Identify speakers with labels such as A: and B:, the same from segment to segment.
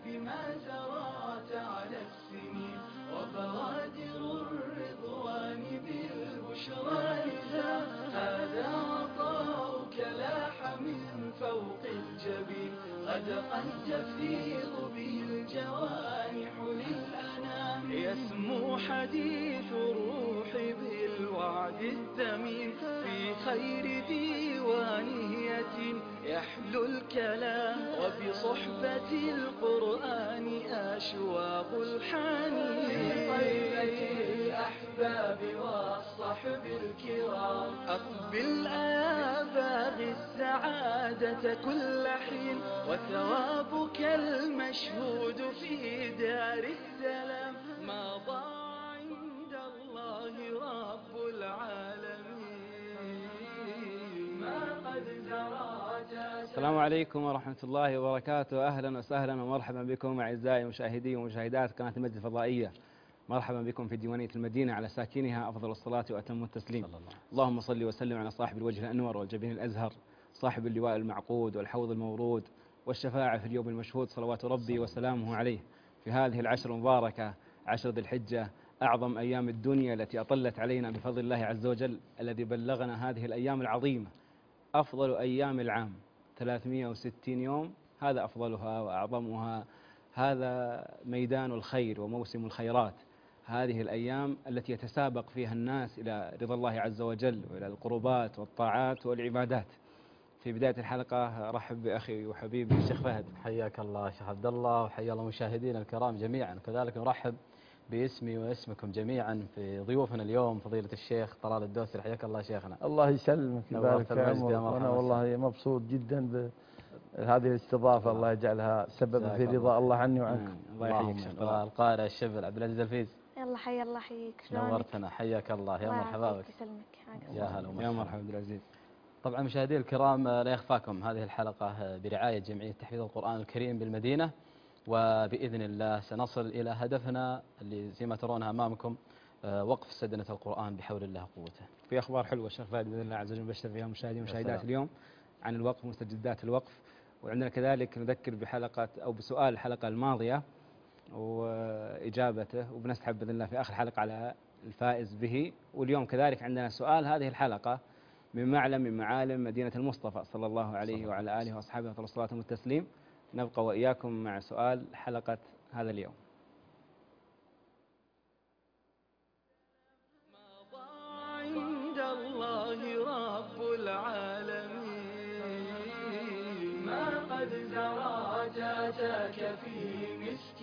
A: بما زرعت على السنين، وبوادر الرضوان بالبشرى لذا. هذا عطاؤك لاح من فوق الجبين، غدقا تفيض به الجوانح للأنام. يسمو حديث الروح بالوعد الثمين، في خير ديوانية يحلو الكلام، وبصحبة القرآن أشواق الحنين. في طيبة الأحباب والصحب الكرام، أقبل يا باغي السعادة كل حين، وثوابك المشهود في دار السلام. ما ضاع عند الله رب العالمين، ما قد زرعت.
B: السلام عليكم ورحمة الله وبركاته. أهلا وسهلا ومرحبا بكم أعزائي مشاهدي ومشاهدات قناة المجد الفضائية. مرحبا بكم في ديوانية المدينة، على ساكنها أفضل الصلاة وأتم التسليم. اللهم صل وسلم على صاحب الوجه الأنور والجبين الأزهر، صاحب اللواء المعقود والحوض المورود والشفاعة في اليوم المشهود، صلوات ربي وسلامه عليه. في هذه العشر المباركة، عشر ذي الحجة، أعظم أيام الدنيا التي أطلت علينا بفضل الله عز وجل، الذي بلغنا هذه الأيام العظيمة، أفضل أيام العام 360 يوم، هذا أفضلها وأعظمها. هذا ميدان الخير وموسم الخيرات، هذه الأيام التي يتسابق فيها الناس إلى رضا الله عز وجل وإلى القربات والطاعات والعبادات. في بداية الحلقة رحب بأخي وحبيبي الشيخ فهد.
C: حياك الله شيخ عبد الله، وحيا الله مشاهدينا الكرام جميعا. كذلك نرحب باسمي واسمكم جميعا في ضيوفنا اليوم، فضيلة الشيخ طلال الدوسري. حياك الله شيخنا.
D: الله يسلمك ويبارك فيك.
C: أنا
D: والله مبسوط جدا بهذه الاستضافة، الله يجعلها سبب في رضا الله عني وعنك.
C: الله يحييك شيخ. القارئ الشبل عبد العزيز الفيز.
E: يلا حيا الله حييك.
C: نورتنا، حياك الله، يا مرحبا بك. يا هلا ومرحبا.
B: يا مرحبا عبد العزيز.
C: طبعا مشاهدينا الكرام، لا يخفاكم هذه الحلقة برعاية جمعية تحفيظ القرآن الكريم بالمدينة، وبإذن الله سنصل إلى هدفنا اللي زي ما ترونها أمامكم، وقف سدنة القرآن بحول الله قوته.
B: في أخبار حلوة الشيخ فهد بإذن الله عز وجل نبشر فيها مشاهدين ومشاهدات اليوم عن الوقف ومستجدات الوقف. وعندنا كذلك نذكر بحلقة أو بسؤال الحلقة الماضية وإجابته، وبنسحب بإذن الله في آخر حلقة على الفائز به. واليوم كذلك عندنا سؤال هذه الحلقة من معلم من معالم مدينة المصطفى صلى الله عليه وعلى آله وأصحابه أفضل الصلاة والتسليم. نبقى وإياكم مع سؤال حلقة هذا اليوم.
A: ما ضاع عند الله رب العالمين، ما قد زرعت أتاك في مسك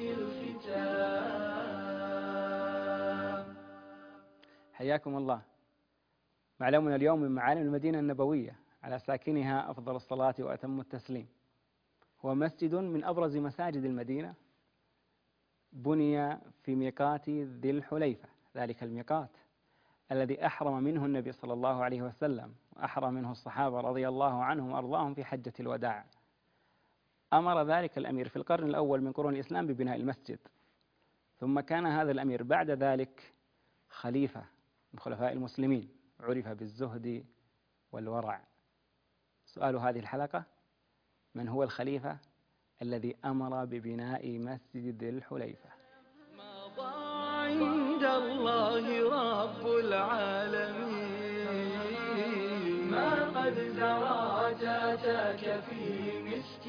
A: الختام.
B: حياكم الله. معلمنا اليوم من معالم المدينة النبوية، على ساكنها أفضل الصلاة وأتم التسليم. هو مسجد من أبرز مساجد المدينة، بني في ميقات ذي الحليفة، ذلك الميقات الذي أحرم منه النبي صلى الله عليه وسلم، وأحرم منه الصحابة رضي الله عنهم وأرضاهم في حجة الوداع. أمر ذلك الأمير في القرن الأول من قرون الإسلام ببناء المسجد، ثم كان هذا الأمير بعد ذلك خليفة من خلفاء المسلمين، عرف بالزهد والورع. سؤال هذه الحلقة: من هو الخليفة الذي أمر ببناء مسجد ذي الحليفة؟
A: ما ضاع عند الله رب العالمين، ما قد زرعت أتاك في مسك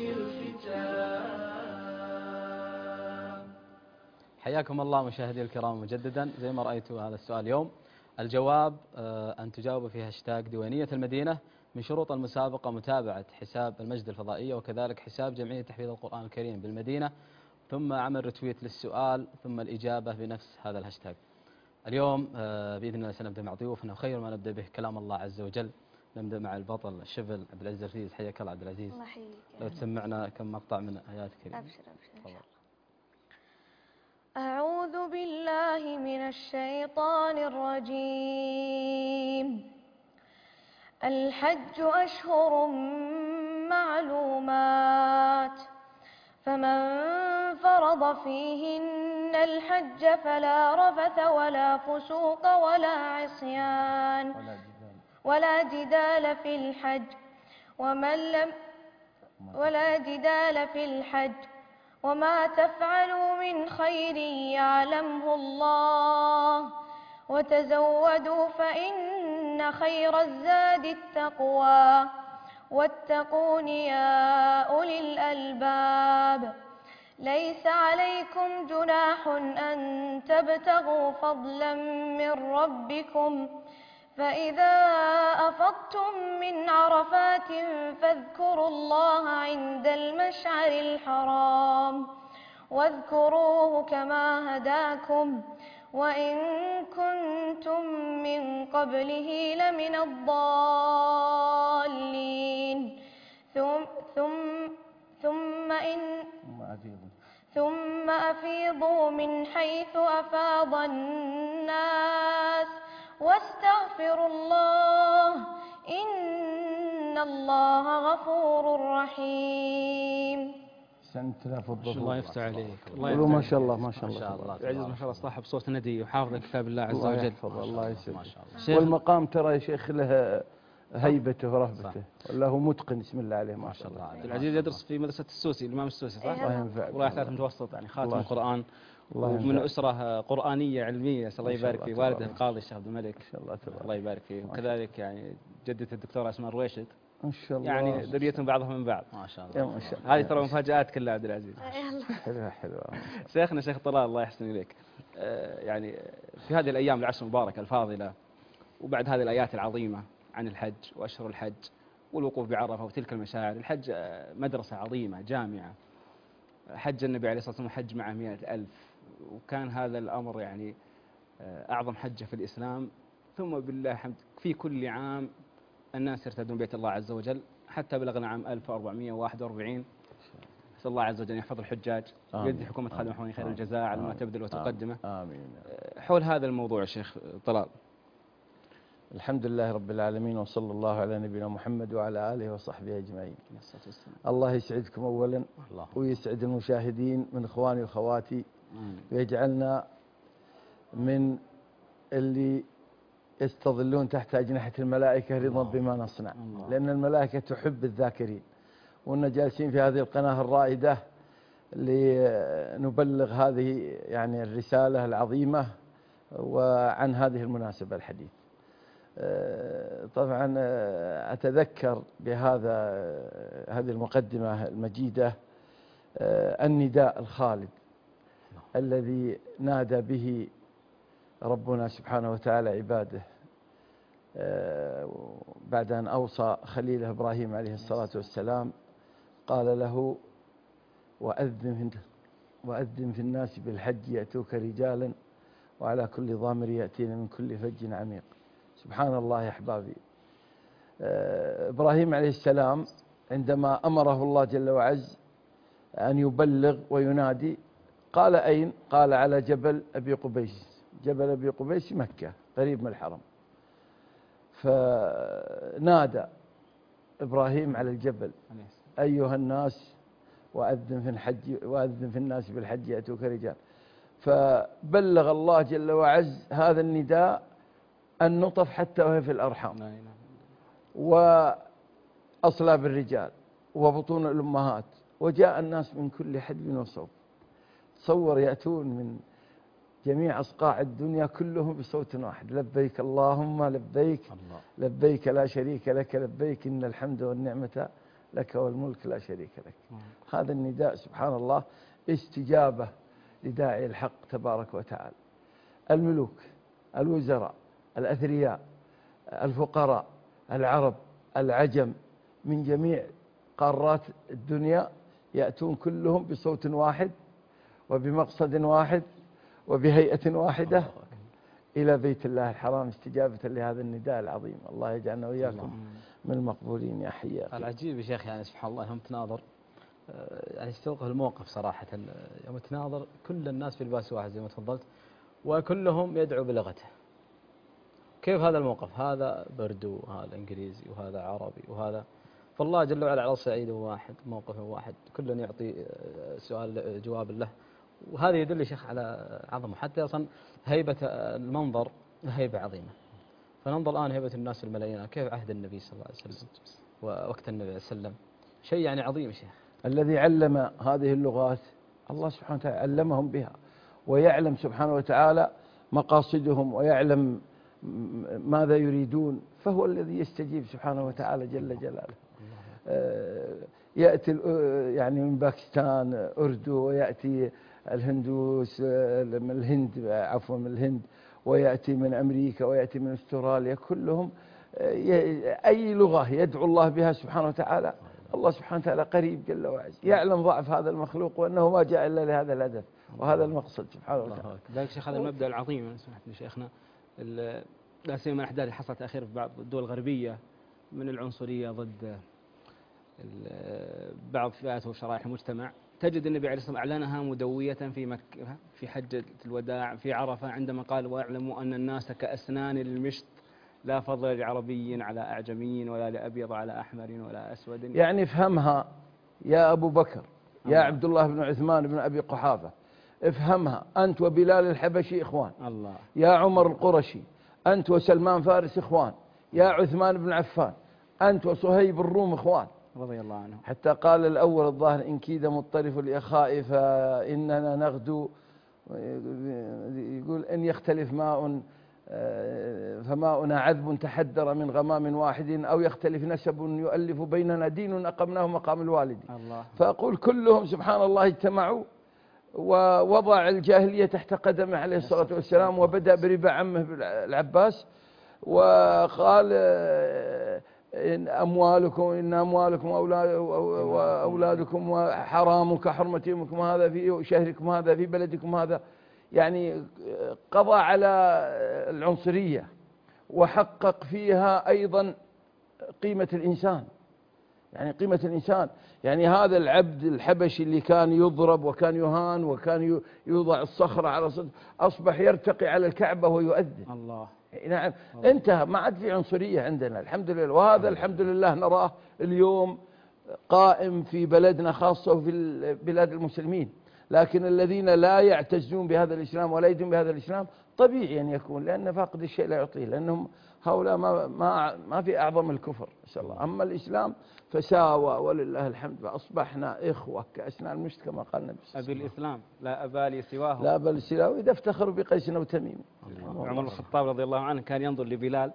A: الختام.
C: حياكم الله مشاهدي الكرام مجددا. زي ما رأيتوا هذا السؤال اليوم، الجواب أن تجاوبوا في هاشتاج ديوانية المدينة. من شروط المسابقة متابعة حساب المجد الفضائية وكذلك حساب جمعية تحفيظ القرآن الكريم بالمدينة، ثم عمل رتويت للسؤال، ثم الإجابة بنفس هذا الهاشتاج. اليوم بإذن الله سنبدأ مع ضيوفنا، وخير ما نبدأ به كلام الله عز وجل. نبدأ مع البطل الشبل عبد العزيز الفيز. حياك الله عبد العزيز.
E: الله يحييك.
C: لو تسمعنا كم مقطع من آيات كريمة.
E: أبشر إن شاء الله. أعوذ بالله من الشيطان الرجيم. الحج أشهر معلومات، فمن فرض فيهن الحج فلا رفث ولا فسوق ولا جدال في الحج، وما تفعلوا من خير يعلمه الله وتزودوا فإن خير الزاد التقوى واتقون يا أولي الألباب. ليس عليكم جناح أن تبتغوا فضلا من ربكم فإذا أفضتم من عرفات فاذكروا الله عند المشعر الحرام واذكروه كما هداكم وإن كنتم من قبله لمن الضالين. ثم أفيضوا من حيث أفاض الناس واستغفروا الله إن الله غفور رحيم.
D: سنتلاف الضبط.
B: الله يفتح عليك.
D: قولوا ما شاء الله ما شاء الله.
B: عزيز ما شاء الله صاحب صوت ندي وحافظ كتاب الله عز
D: الله
B: وجل.
D: يحفظه الله يسلمك.
C: ما شاء الله.
D: والمقام ترى يا شيخ له هيبته ورهبته ولا هو متقن بسم الله عليه ما شاء الله.
B: عبد العزيز يدرس في مدرسة السوسي الإمام السوسي صح؟
D: الله ينفعك.
B: ورايح ثالث متوسط يعني خاتم
D: الله
B: القرآن
D: الله
B: ومن
D: ينفعك.
B: أسرة قرآنية علمية الله
D: ما شاء
B: يبارك
D: الله
B: فيه والده
D: تبارك.
B: القاضي الشيخ عبد الملك
D: ما شاء الله تبارك.
B: الله يبارك فيه
D: ما شاء
B: وكذلك يعني جدة الدكتورة أسماء الرويشد
D: ما شاء الله.
B: يعني ذريتهم بعضهم من بعض.
C: ما شاء
D: يا
C: الله.
D: ما شاء الله.
B: هذه ترى مفاجآت كلها عبد العزيز.
D: حلوة حلوة.
B: شيخنا شيخ طلال الله يحسن إليك يعني في هذه الأيام العشر المباركة الفاضلة وبعد هذه الآيات العظيمة عن الحج وأشهر الحج والوقوف بعرفة وتلك المشاعر الحج مدرسة عظيمة جامعة. حج النبي عليه الصلاة والسلام حج معه 100,000 وكان هذا الأمر يعني أعظم حجة في الإسلام ثم بالله الحمد في كل عام الناس يرتدون بيت الله عز وجل حتى بلغنا عام 1441. نسأل الله عز وجل أن يحفظ الحجاج ويجزي حكومة خالد محمود خير الجزاء على ما تبذل وتقدمه.
D: آمين.
B: حول هذا الموضوع يا شيخ طلال.
D: الحمد لله رب العالمين وصلى الله على نبينا محمد وعلى آله وصحبه أجمعين. الله يسعدكم أولا ويسعد المشاهدين من إخواني وأخواتي ويجعلنا من اللي يستظلون تحت أجنحة الملائكة رضا بما نصنع لأن الملائكة تحب الذاكرين وأننا جالسين في هذه القناة الرائدة لنبلغ هذه يعني الرسالة العظيمة وعن هذه المناسبة الحديث. طبعا أتذكر هذه المقدمة المجيدة النداء الخالد الذي نادى به ربنا سبحانه وتعالى عباده بعد أن أوصى خليله إبراهيم عليه الصلاة والسلام قال له وأذن في الناس بالحج يأتوك رجالا وعلى كل ضامر يأتين من كل فج عميق. سبحان الله يا أحبابي. إبراهيم عليه السلام عندما أمره الله جل وعز أن يبلغ وينادي قال أين؟ قال على جبل أبي قبيس. جبل أبي قبيس مكة قريب من الحرم. فنادى إبراهيم على الجبل أيها الناس وأذن في الناس بالحج يأتوك رجال. فبلغ الله جل وعز هذا النداء النطف حتى وهي في الأرحام وأصلاب الرجال وبطون الأمهات وجاء الناس من كل حدب وصوب. تصور يأتون من جميع أصقاع الدنيا كلهم بصوت واحد لبيك اللهم لبيك لبيك لا شريك لك لبيك إن الحمد والنعمة لك والملك لا شريك لك. هذا النداء سبحان الله استجابة لداعي الحق تبارك وتعالى. الملوك الوزراء الأثرياء الفقراء العرب العجم من جميع قارات الدنيا يأتون كلهم بصوت واحد وبمقصد واحد وبهيئة واحدة إلى بيت الله الحرام استجابة لهذا النداء العظيم. الله يجعلنا وإياكم من المقبولين يا حي.
C: العجيب يا شيخ يعني سبحان الله يوم تناظر يعني استوقف الموقف صراحة. يوم تناظر كل الناس في لباس واحد زي ما تفضلت وكلهم يدعو بلغته. كيف هذا الموقف؟ هذا بردو وهذا إنجليزي وهذا عربي وهذا فالله جل وعلا على صعيد واحد موقف واحد كل يعطي سؤال جواب له. وهذا يدل يا شيخ على عظمه حتى أصلا هيبة المنظر هيبة عظيمة. فننظر الآن هيبة الناس الملايين كيف عهد النبي صلى الله عليه وسلم ووقت النبي صلى الله عليه وسلم شيء يعني عظيم يا شيخ.
D: الذي علم هذه اللغات الله سبحانه وتعالى علمهم بها، ويعلم سبحانه وتعالى مقاصدهم، ويعلم ماذا يريدون، فهو الذي يستجيب سبحانه وتعالى جل جلاله. يأتي يعني من باكستان أردو، ويأتي الهندوس من الهند، عفوا من الهند، ويأتي من أمريكا، ويأتي من أستراليا، كلهم أي لغة يدعو الله بها سبحانه وتعالى، الله سبحانه وتعالى قريب جل وعز، يعلم ضعف هذا المخلوق وأنه ما جاء إلا لهذا الهدف وهذا المقصد سبحانه وتعالى.
B: ذلك شيخ هذا المبدأ العظيم لو سمحت لي شيخنا، لا سيما الأحداث اللي حصلت أخيرا في بعض الدول الغربية من العنصرية ضد بعض فئات وشرائح المجتمع، تجد النبي عليه الصلاة والسلام أعلنها مدوية في مكة في حجة الوداع في عرفة عندما قال: واعلموا أن الناس كأسنان المشط لا فضل لعربي على أعجمي ولا لأبيض على أحمر ولا أسود.
D: يعني افهمها يا أبو بكر، يا عبد الله بن عثمان بن أبي قحافة، افهمها، أنت وبلال الحبشي إخوان،
B: الله.
D: يا عمر القرشي أنت وسلمان فارس إخوان، يا عثمان بن عفان أنت وصهيب الروم إخوان
B: رضي الله عنه.
D: حتى قال الأول الظاهر: إن كيد مضطرف لأخائي فإننا نغدو، يقول: إن يختلف ماء فماؤنا عذب تحدر من غمام واحد، أو يختلف نسب يؤلف بيننا دين أقمناه مقام الوالد.
B: الله.
D: فأقول كلهم سبحان الله اجتمعوا ووضع الجاهلية تحت قدمه عليه الصلاة والسلام، وبدأ بربا عمه العباس، وقال: إن أموالكم وأولادكم وحرام كحرمة يومكم هذا في شهركم هذا في بلدكم هذا. يعني قضى على العنصرية، وحقق فيها أيضا قيمة الإنسان، يعني قيمة الإنسان. يعني هذا العبد الحبشي اللي كان يضرب وكان يهان وكان يوضع الصخرة على صدره، أصبح يرتقي على الكعبة ويؤذن.
B: الله.
D: نعم، انتهى، ما عاد في عنصرية عندنا الحمد لله، وهذا الحمد لله نراه اليوم قائم في بلدنا خاصة وفي بلاد المسلمين. لكن الذين لا يعتزون بهذا الإسلام ولا يدون بهذا الإسلام طبيعي أن يكون، لأن فاقد الشيء لا يعطيه، لأنهم هؤلاء ما في أعظم الكفر إن شاء الله. أما الإسلام فساوى ولله الحمد، فأصبحنا إخوة كأسنان المشط كما قال النبي صلى الله عليه وسلم.
B: أبي الإسلام لا أبا لي سواه.
D: لا بل سواه، إذا افتخروا بقيس أو تميم.
B: عمر بن الخطاب رضي الله عنه كان ينظر لبلال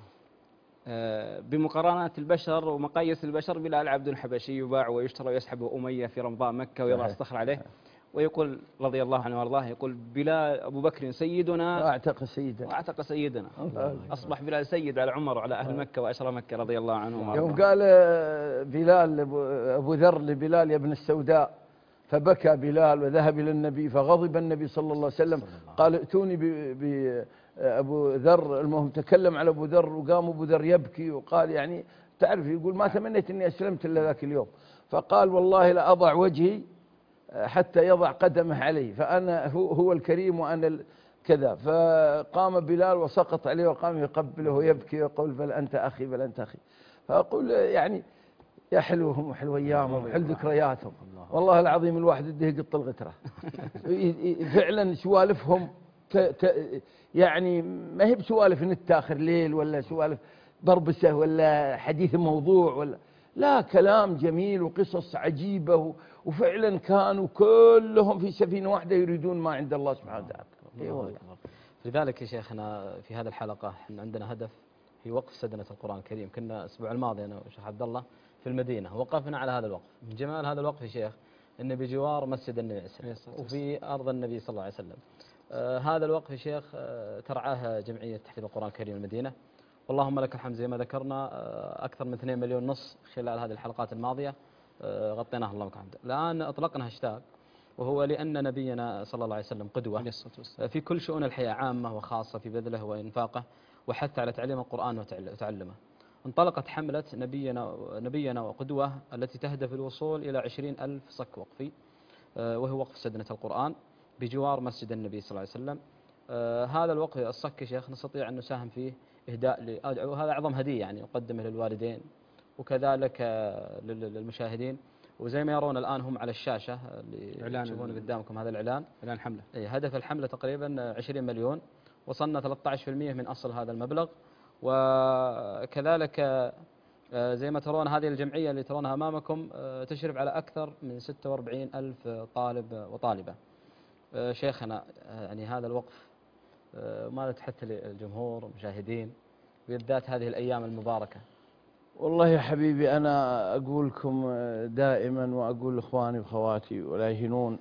B: بمقارنات البشر ومقاييس البشر، بلال عبد حبشي يباع ويشترى ويسحب أمية في رمضاء مكة ويضع الصخر عليه، ويقول رضي الله عنه وارضاه، يقول: بلال أبو بكر سيدنا وأعتق سيدنا. أصبح بلال سيد على عمر وعلى أهل مكة وأشرى مكة رضي الله عنه.
D: يوم قال بلال أبو ذر لبلال: يا ابن السوداء، فبكى بلال وذهب إلى النبي، فغضب النبي صلى الله عليه وسلم، قال: ائتوني بأبو ذر. المهم تكلم على أبو ذر، وقام أبو ذر يبكي وقال، يعني تعرف، يقول: ما تمنيت أني أسلمت إلا ذاك اليوم. فقال: والله لا أضع وجهي حتى يضع قدمه عليه، فأنا هو الكريم وأنا كذا. فقام بلال وسقط عليه وقام يقبله ويبكي ويقول: بل أنت أخي، بل أنت أخي. فأقول يعني يا حلوهم وحلو أيامهم وحلو ذكرياتهم، والله العظيم الواحد يده يقط الغترة. فعلا سوالفهم يعني ما هي بسوالف نت آخر ليل، ولا سوالف بربسة، ولا حديث موضوع، ولا لا، كلام جميل وقصص عجيبة، وفعلا كانوا كلهم في سفينة واحدة يريدون ما عند الله سبحانه وتعالى.
C: لذلك يا شيخنا في هذه الحلقة احنا عندنا هدف في وقف سدنة القرآن الكريم. كنا الأسبوع الماضي أنا والشيخ عبد الله في المدينة، وقفنا على هذا الوقف. من جمال هذا الوقف يا شيخ أنه بجوار مسجد النبي وفي أرض النبي صلى الله عليه وسلم. هذا الوقف يا شيخ ترعاه جمعية تحفيظ القرآن الكريم المدينة، واللهم لك الحمد. زي ما ذكرنا أكثر من 2.5 مليون خلال هذه الحلقات الماضية غطيناها، اللهم لك الحمد. الآن أطلقنا هاشتاج، وهو لأن نبينا صلى الله عليه وسلم قدوة في كل شؤون الحياة عامة وخاصة، في بذله وإنفاقه وحتى على تعليم القرآن وتعلمه. انطلقت حملة نبينا وقدوة التي تهدف الوصول إلى 20,000 صك وقفي، وهو وقف سدنة القرآن بجوار مسجد النبي صلى الله عليه وسلم. هذا الوقف الصك يا شيخ نستطيع أن نساهم فيه إهداء وهذا أعظم هدية يعني نقدمه للوالدين وكذلك للمشاهدين. وزي ما يرون الآن هم على الشاشة اللي تشوفون قدامكم هذا إعلان حملة. هدف الحملة تقريبا 20 مليون، وصلنا 13% من أصل هذا المبلغ. وكذلك زي ما ترون هذه الجمعية اللي ترونها أمامكم تشرف على أكثر من 46 ألف طالب وطالبة. شيخنا يعني هذا الوقف ماذا تحث للجمهور والمشاهدين بالذات هذه الأيام المباركة؟
D: والله يا حبيبي أنا أقول لكم دائما وأقول لإخواني وأخواتي ولا يهنون،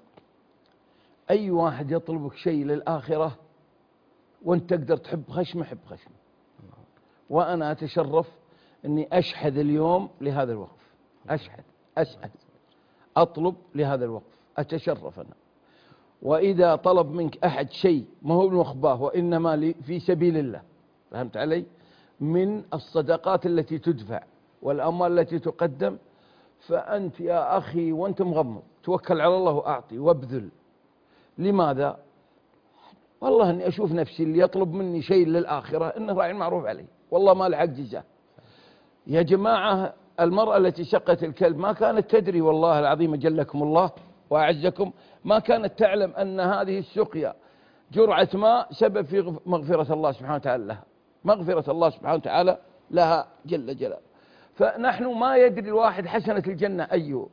D: أي واحد يطلبك شيء للآخرة وأنت تقدر تحب خشمه حب خشمه. وأنا أتشرف أني أشحذ اليوم لهذا الوقف، أسعد أطلب لهذا الوقف، أتشرف أنا. وإذا طلب منك أحد شيء ما هو بمخباه وإنما في سبيل الله، فهمت علي؟ من الصدقات التي تدفع والأموال التي تقدم، فأنت يا أخي وأنت مغمض توكل على الله وأعطي وابذل. لماذا؟ والله أني أشوف نفسي اللي يطلب مني شيء للآخرة إنه راعي المعروف عليه، والله ما له حق جزاه. يا جماعة المرأة التي سقت الكلب ما كانت تدري، والله العظيم أجلكم الله وأعزكم، ما كانت تعلم أن هذه السقيا جرعة ماء سبب في مغفرة الله سبحانه وتعالى لها، مغفرة الله سبحانه وتعالى لها جل جلاله. فنحن ما يدري الواحد حسنة الجنة أيه،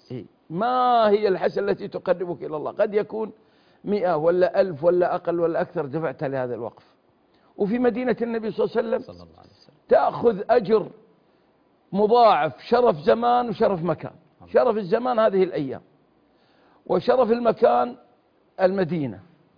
D: ما هي الحسنة التي تقربك إلى الله، قد يكون 100 ولا 1000 ولا أقل ولا أكثر دفعت لهذا الوقف. وفي مدينة النبي صلى الله عليه وسلم تأخذ أجر مضاعف، شرف زمان وشرف مكان. شرف الزمان هذه الأيام، وشرف المكان المدينة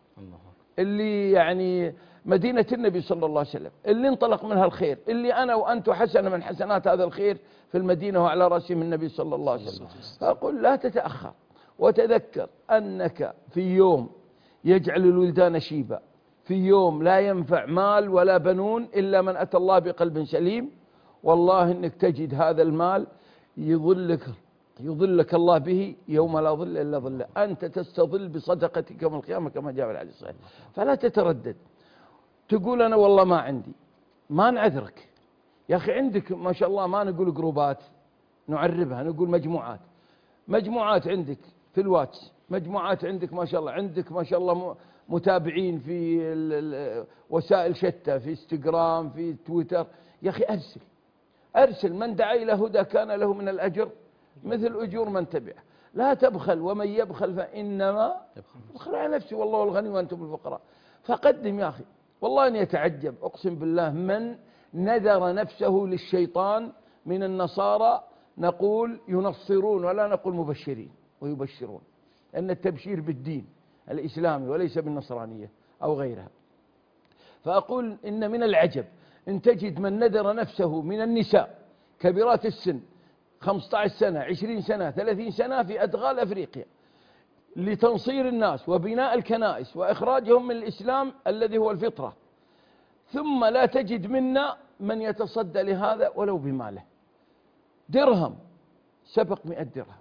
D: اللي يعني مدينة النبي صلى الله عليه وسلم اللي انطلق منها الخير، اللي أنا وأنت حسنة من حسنات هذا الخير في المدينة وعلى رأسهم النبي صلى الله عليه وسلم. فأقول لا تتأخر، وتذكر أنك في يوم يجعل الولدان شيبا، في يوم لا ينفع مال ولا بنون إلا من أتى الله بقلب سليم. والله إنك تجد هذا المال يظلك الله به يوم لا ظل إلا ظله، أنت تستظل بصدقتك يوم القيامة كما جاء في الحديث الصحيح. فلا تتردد تقول أنا والله ما عندي، ما نعذرك يا أخي. عندك ما شاء الله، ما نقول جروبات نعربها، نقول مجموعات عندك في الواتس، مجموعات عندك ما شاء الله، عندك ما شاء الله متابعين في وسائل شتى، في انستغرام، في تويتر. يا أخي أرسل من دعا إلى هدى كان له من الأجر مثل أجور من تبعه. لا تبخل، ومن يبخل فإنما يبخل على نفسه والله الغني وأنتم الفقراء. فقدم يا أخي. والله أن يتعجب أقسم بالله من نذر نفسه للشيطان من النصارى، نقول ينصرون ولا نقول مبشرين ويبشرون، أن التبشير بالدين الإسلامي وليس بالنصرانية أو غيرها. فأقول إن من العجب إن تجد من نذر نفسه من النساء كبيرات السن 15 سنة 20 سنة 30 سنة في أدغال أفريقيا لتنصير الناس وبناء الكنائس وإخراجهم من الإسلام الذي هو الفطرة، ثم لا تجد منا من يتصدى لهذا ولو بماله. درهم سبق 100 درهم،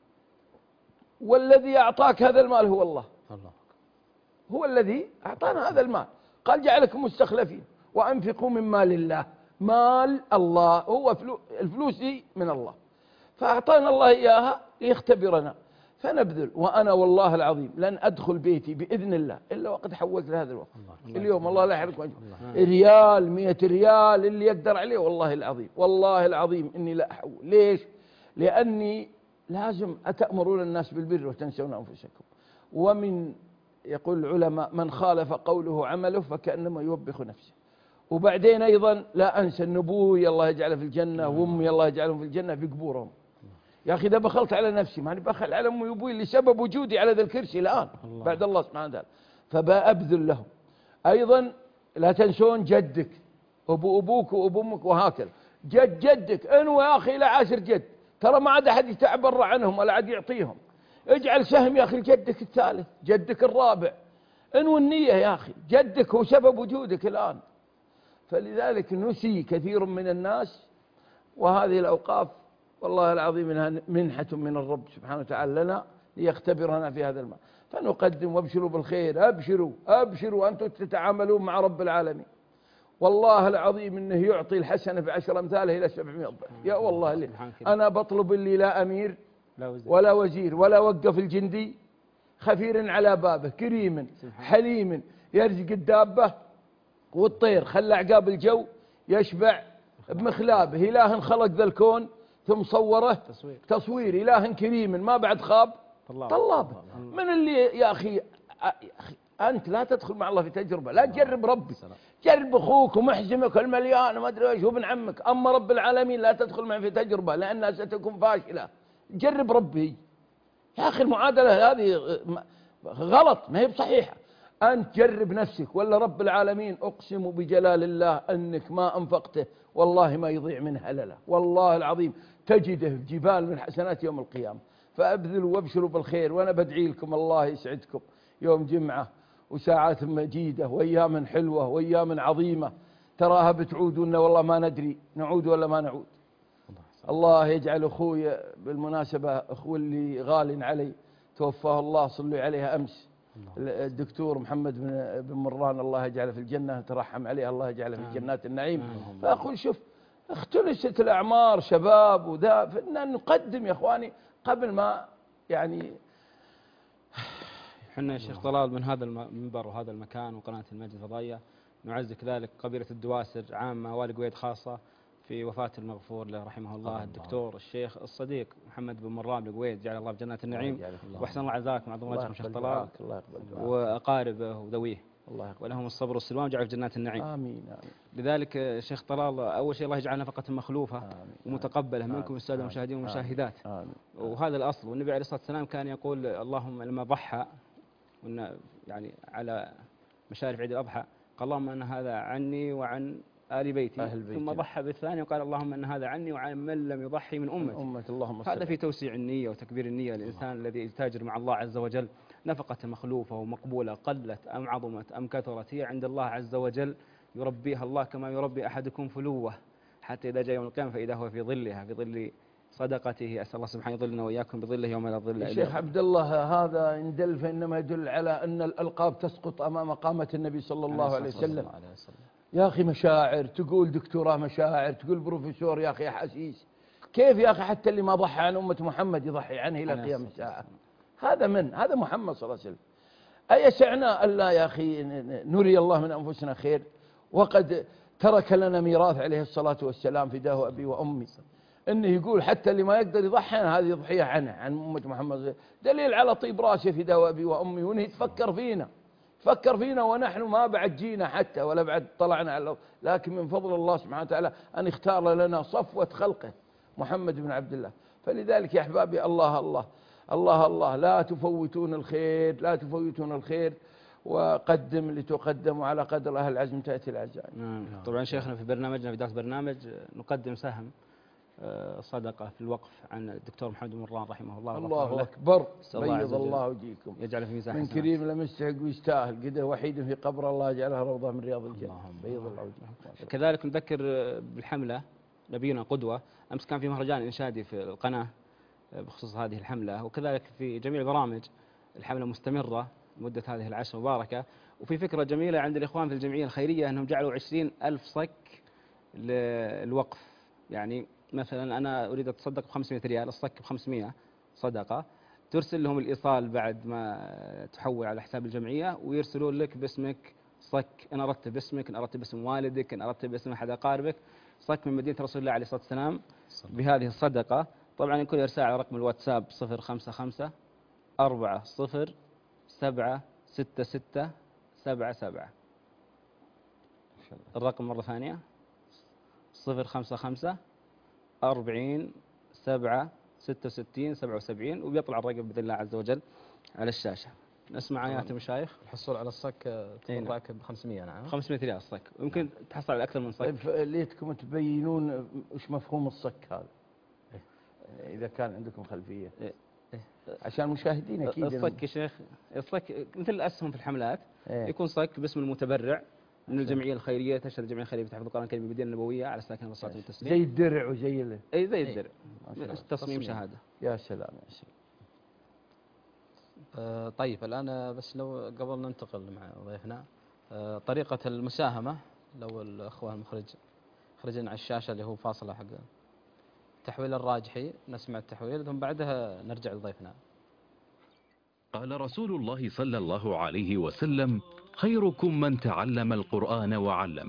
D: والذي أعطاك هذا المال هو الله. هو الذي أعطانا هذا المال، قال جعلكم مستخلفين وأنفقوا من مال الله. مال الله هو الفلوس من الله، فأعطانا الله إياها ليختبرنا فنبذل. وأنا والله العظيم لن أدخل بيتي بإذن الله إلا وقد حولت لهذا الوقت. اليوم الله لا يحرق وجهه، ريال 100 ريال اللي يقدر عليه، والله العظيم والله العظيم إني لا أحول. ليش؟ لأني لازم أتأمرون الناس بالبر وتنسون أنفسكم. ومن يقول العلماء من خالف قوله عمله فكأنما يوبخ نفسه. وبعدين أيضا لا أنسى أن أبوي الله يجعله في الجنة وأمي الله يجعلهم في الجنة في قبورهم. يا أخي إذا بخلت على نفسي ماني بخل على أمي وأبوي لسبب وجودي على ذا الكرسي الآن بعد الله سبحانه وتعالى، فبأبذل لهم. أيضا لا تنسون جدك، أبو أبوك وأبو أمك وهكذا. جدك انوي يا أخي إلى 10 جد، ترى ما عاد أحد يتعبر عنهم ولا عاد يعطيهم. اجعل سهم يا أخي لجدك الثالث، جدك الرابع، انوي النية يا أخي، جدك هو سبب وجودك الآن. فلذلك نسي كثير من الناس، وهذه الأوقاف والله العظيم منها منحة من الرب سبحانه وتعالى لنا ليختبرنا في هذا المال. فنقدم وابشروا بالخير، أبشروا أنتم تتعاملون مع رب العالمين. والله العظيم إنه يعطي الحسنة ب10 أمثالها إلى 700 ضعف. يا والله لي أنا بطلب اللي لا أمير ولا وزير ولا وقف الجندي، خفير على بابه، كريم حليم، يرزق الدابة والطير، خلى عقاب الجو يشبع بمخلابه، إله خلق ذا الكون ثم صوره تصوير إله كريم ما بعد خاب طلابه. من اللي يا أخي أنت لا تدخل مع الله في تجربة، لا تجرب ربي، جرب أخوك ومحزمك المليان وما أدري إيش وابن عمك، أما رب العالمين لا تدخل معه في تجربة لأنها ستكون فاشلة. جرب ربي يا أخي، المعادلة هذه غلط ما هي بصحيحة. أنت جرب نفسك ولا رب العالمين أقسم بجلال الله أنك ما أنفقته والله ما يضيع منه هللة، والله العظيم تجده في جبال من حسنات يوم القيامة. فأبذلوا وابشروا بالخير، وأنا بدعي لكم الله يسعدكم يوم جمعة وساعات مجيدة وأيام حلوة وأيام عظيمة تراها بتعودون والله ما ندري نعود ولا ما نعود. الله يجعل أخوي بالمناسبة أخوي اللي غال علي توفاه الله صلوا عليها أمس الدكتور محمد بن مران، الله يجعله في الجنة، ترحم عليه الله يجعله في جنات النعيم. فأقول شوف اختلست الأعمار شباب وذا، فإننا نقدم يا إخواني قبل ما يعني.
B: حنا يا شيخ طلال من هذا المنبر وهذا المكان وقناة المجد الفضائية نعز كذلك قبيلة الدواسر عامة وآل قويد خاصة في وفاة المغفور له رحمه الله الدكتور الشيخ الصديق محمد بن مران بن قويد، جعل الله في جنات النعيم واحسن الله عزاكم عظم وجهكم شيخ طلال واقاربه وذويه ولهم الصبر والسلوان جعل في جنات النعيم.
D: آمين.
B: لذلك شيخ طلال أول شيء الله يجعل نفقة مخلوفة ومتقبلة منكم السادة المشاهدين والمشاهدات، وهذا الأصل. والنبي عليه الصلاة والسلام كان يقول اللهم لما ضحى يعني على مشارف عيد الأضحى قال اللهم أن هذا عني وعن آل بيتي، ثم ضحى بالثاني وقال اللهم أن هذا عني وعن من لم يضحي من أمتي.
D: اللهم
B: هذا في توسيع النية وتكبير النية الإنسان الذي يتاجر مع الله عز وجل. نفقة مخلوفة ومقبولة قلت أم عظمت أم كثرت هي عند الله عز وجل يربيها الله كما يربي أحدكم فلوه، حتى إذا جاء يوم القيامة فإذا هو في ظلها في ظل صدقته. أسأل الله سبحانه يظلنا وإياكم بظله يوم لا ظل إلا
D: الشيخ عبد الله هذا إن دل فإنما يدل على أن الألقاب تسقط أمام قامة النبي صلى الله عليه وسلم. يا أخي مشاعر، تقول دكتوراه مشاعر، تقول بروفيسور، يا أخي أحاسيس. كيف يا أخي حتى اللي ما ضحى عن أمة محمد يضحي عنه إلى قيام الساعة؟ هذا محمد صلى الله عليه وسلم. أيسعنا ألا يا أخي نري الله من أنفسنا خير، وقد ترك لنا ميراث عليه الصلاة والسلام فداه أبي وأمي، إنه يقول حتى اللي ما يقدر يضحي هذه يضحيها عنه عن أمة محمد. دليل على طيب راسه فداه أبي وأمي، وإنه يتفكر فينا ونحن ما بعد جينا حتى ولا بعد طلعنا على، لكن من فضل الله سبحانه وتعالى أن اختار لنا صفوة خلقه محمد بن عبد الله. فلذلك يا أحبابي الله الله الله الله لا تفوتون الخير، لا تفوتون الخير، وقدم لتقدم، وعلى قدر أهل العزم تأتي العزائم.
B: طبعا شيخنا في برنامجنا في بداية برنامج نقدم سهم صدقة في الوقف عن الدكتور محمد بن مران رحمه الله.
D: الله أكبر، بيض الله وجيكم،
B: يجعل في ميزان
D: من كريم لم يستحق ويستاهل، قده وحيد في قبر الله يجعلها روضة من رياض الجنة. بيض الله وجيكم.
B: كذلك نذكر بالحملة نبينا قدوة. أمس كان في مهرجان إنشادي في القناة بخصوص هذه الحملة، وكذلك في جميع البرامج الحملة مستمرة مدة هذه العشر المباركة. وفي فكرة جميلة عند الإخوان في الجمعية الخيرية أنهم جعلوا 20,000 صك للوقف. يعني مثلا أنا أريد أتصدق ب500 ريال، الصك ب500 صدقة، ترسل لهم الإيصال بعد ما تحول على حساب الجمعية ويرسلون لك باسمك صك، إن أردت باسمك، إن أردت باسم والدك، إن أردت باسم أحد أقاربك، صك من مدينة رسول الله عليه الصلاة والسلام بهذه الصدقة. طبعا يكون إرسال على رقم الواتساب 055 40 76677. الرقم مرة ثانية 055 40 76677، وبيطلع الرقم بإذن الله عز وجل على الشاشة. نسمع آيات المشايخ.
C: الحصول على الصك تكون راكب 500. نعم
B: 500 ريال الصك، ويمكن تحصل على أكثر من صك.
D: طيب ليتكم تبينون وش مفهوم الصك هذا إذا كان عندكم خلفية عشان المشاهدين أكيد.
B: الصك يا شيخ، الصك مثل الأسهم في الحملات، يكون صك باسم المتبرع من الجمعية الخيرية، تشهد الجمعية الخيرية بتحفظ القرآن الكريم بالمدينة النبوية على ساكن الصلاة والتسليم،
D: زي الدرع وزي
B: زي الدرع، تصميم شهادة.
D: يا سلام يا سلام.
C: طيب الآن بس لو قبل ننتقل مع ضيفنا طريقة المساهمة، لو الأخوة المخرج خرجنا على الشاشة اللي هو فاصلة حق التحويل الراجحي، نسمع التحويل ثم بعدها نرجع لضيفنا.
F: قال رسول الله صلى الله عليه وسلم: خيركم من تعلم القرآن وعلمه،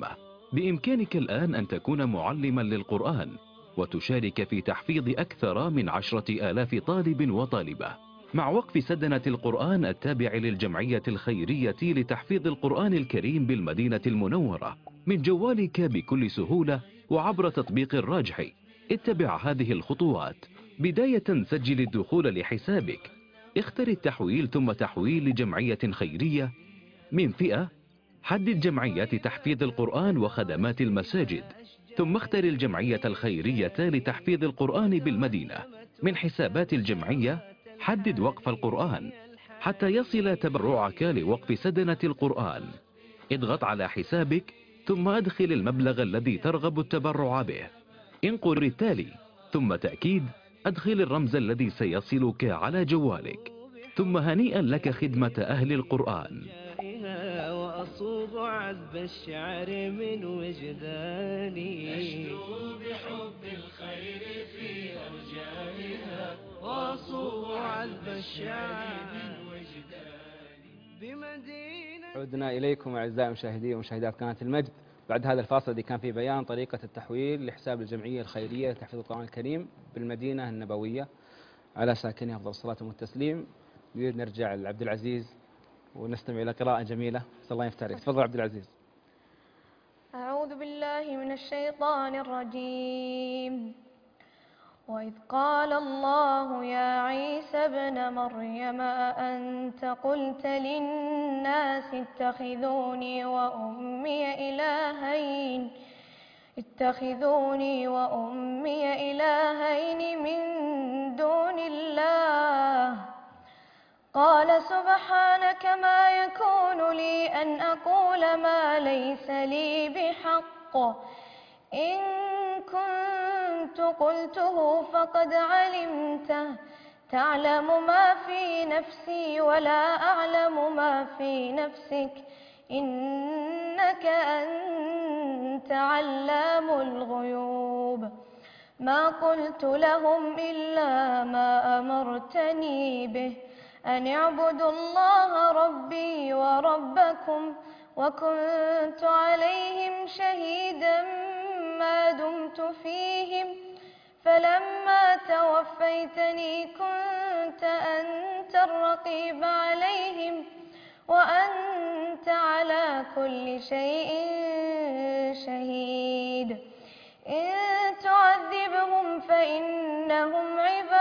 F: بإمكانك الآن أن تكون معلما للقرآن وتشارك في تحفيظ أكثر من 10,000 طالب وطالبة مع وقف سدنة القرآن التابع للجمعية الخيرية لتحفيظ القرآن الكريم بالمدينة المنورة من جوالك بكل سهولة وعبر تطبيق الراجحي. اتبع هذه الخطوات. بداية سجل الدخول لحسابك، اختر التحويل ثم تحويل لجمعية خيرية. من فئة حدد جمعيات تحفيظ القرآن وخدمات المساجد، ثم اختر الجمعية الخيرية لتحفيظ القرآن بالمدينة. من حسابات الجمعية حدد وقف القرآن حتى يصل تبرعك لوقف سدنة القرآن. اضغط على حسابك ثم ادخل المبلغ الذي ترغب التبرع به. انقر التالي ثم تأكيد ادخل الرمز الذي سيصلك على جوالك. ثم هنيئا لك خدمة أهل القرآن.
A: وأصوغ عذب الشعر من وجداني، أشدو بحب الخير في أرجائها، وأصوغ عذب الشعر من وجداني بمدينة.
B: عدنا إليكم أعزائي المشاهدين ومشاهدات قناة المجد بعد هذا الفاصل الذي كان فيه بيان طريقة التحويل لحساب الجمعية الخيرية لتحفيظ القرآن الكريم بالمدينة النبوية على ساكنها أفضل الصلاة والتسليم. نريد نرجع لعبد العزيز ونستمع إلى قراءة جميلة. صلى الله يفتح عليك. تفضل عبد العزيز.
E: أعوذ بالله من الشيطان الرجيم. وإذ قال الله يا عيسى ابن مريم أأنت قلت للناس اتخذوني وأمي إلهين من دون الله قال سبحانك ما يكون لي أن أقول ما ليس لي بحق، إن كنت قلته فقد علمته، تعلم ما في نفسي ولا أعلم ما في نفسك، إنك أنت علام الغيوب. ما قلت لهم إلا ما أمرتني به، أن اعبدوا الله ربي وربكم، وكنت عليهم شهيدا ما دمت فيهم، فلما توفيتني كنت أنت الرقيب عليهم، وأنت على كل شيء شهيد. إن تعذبهم فإنهم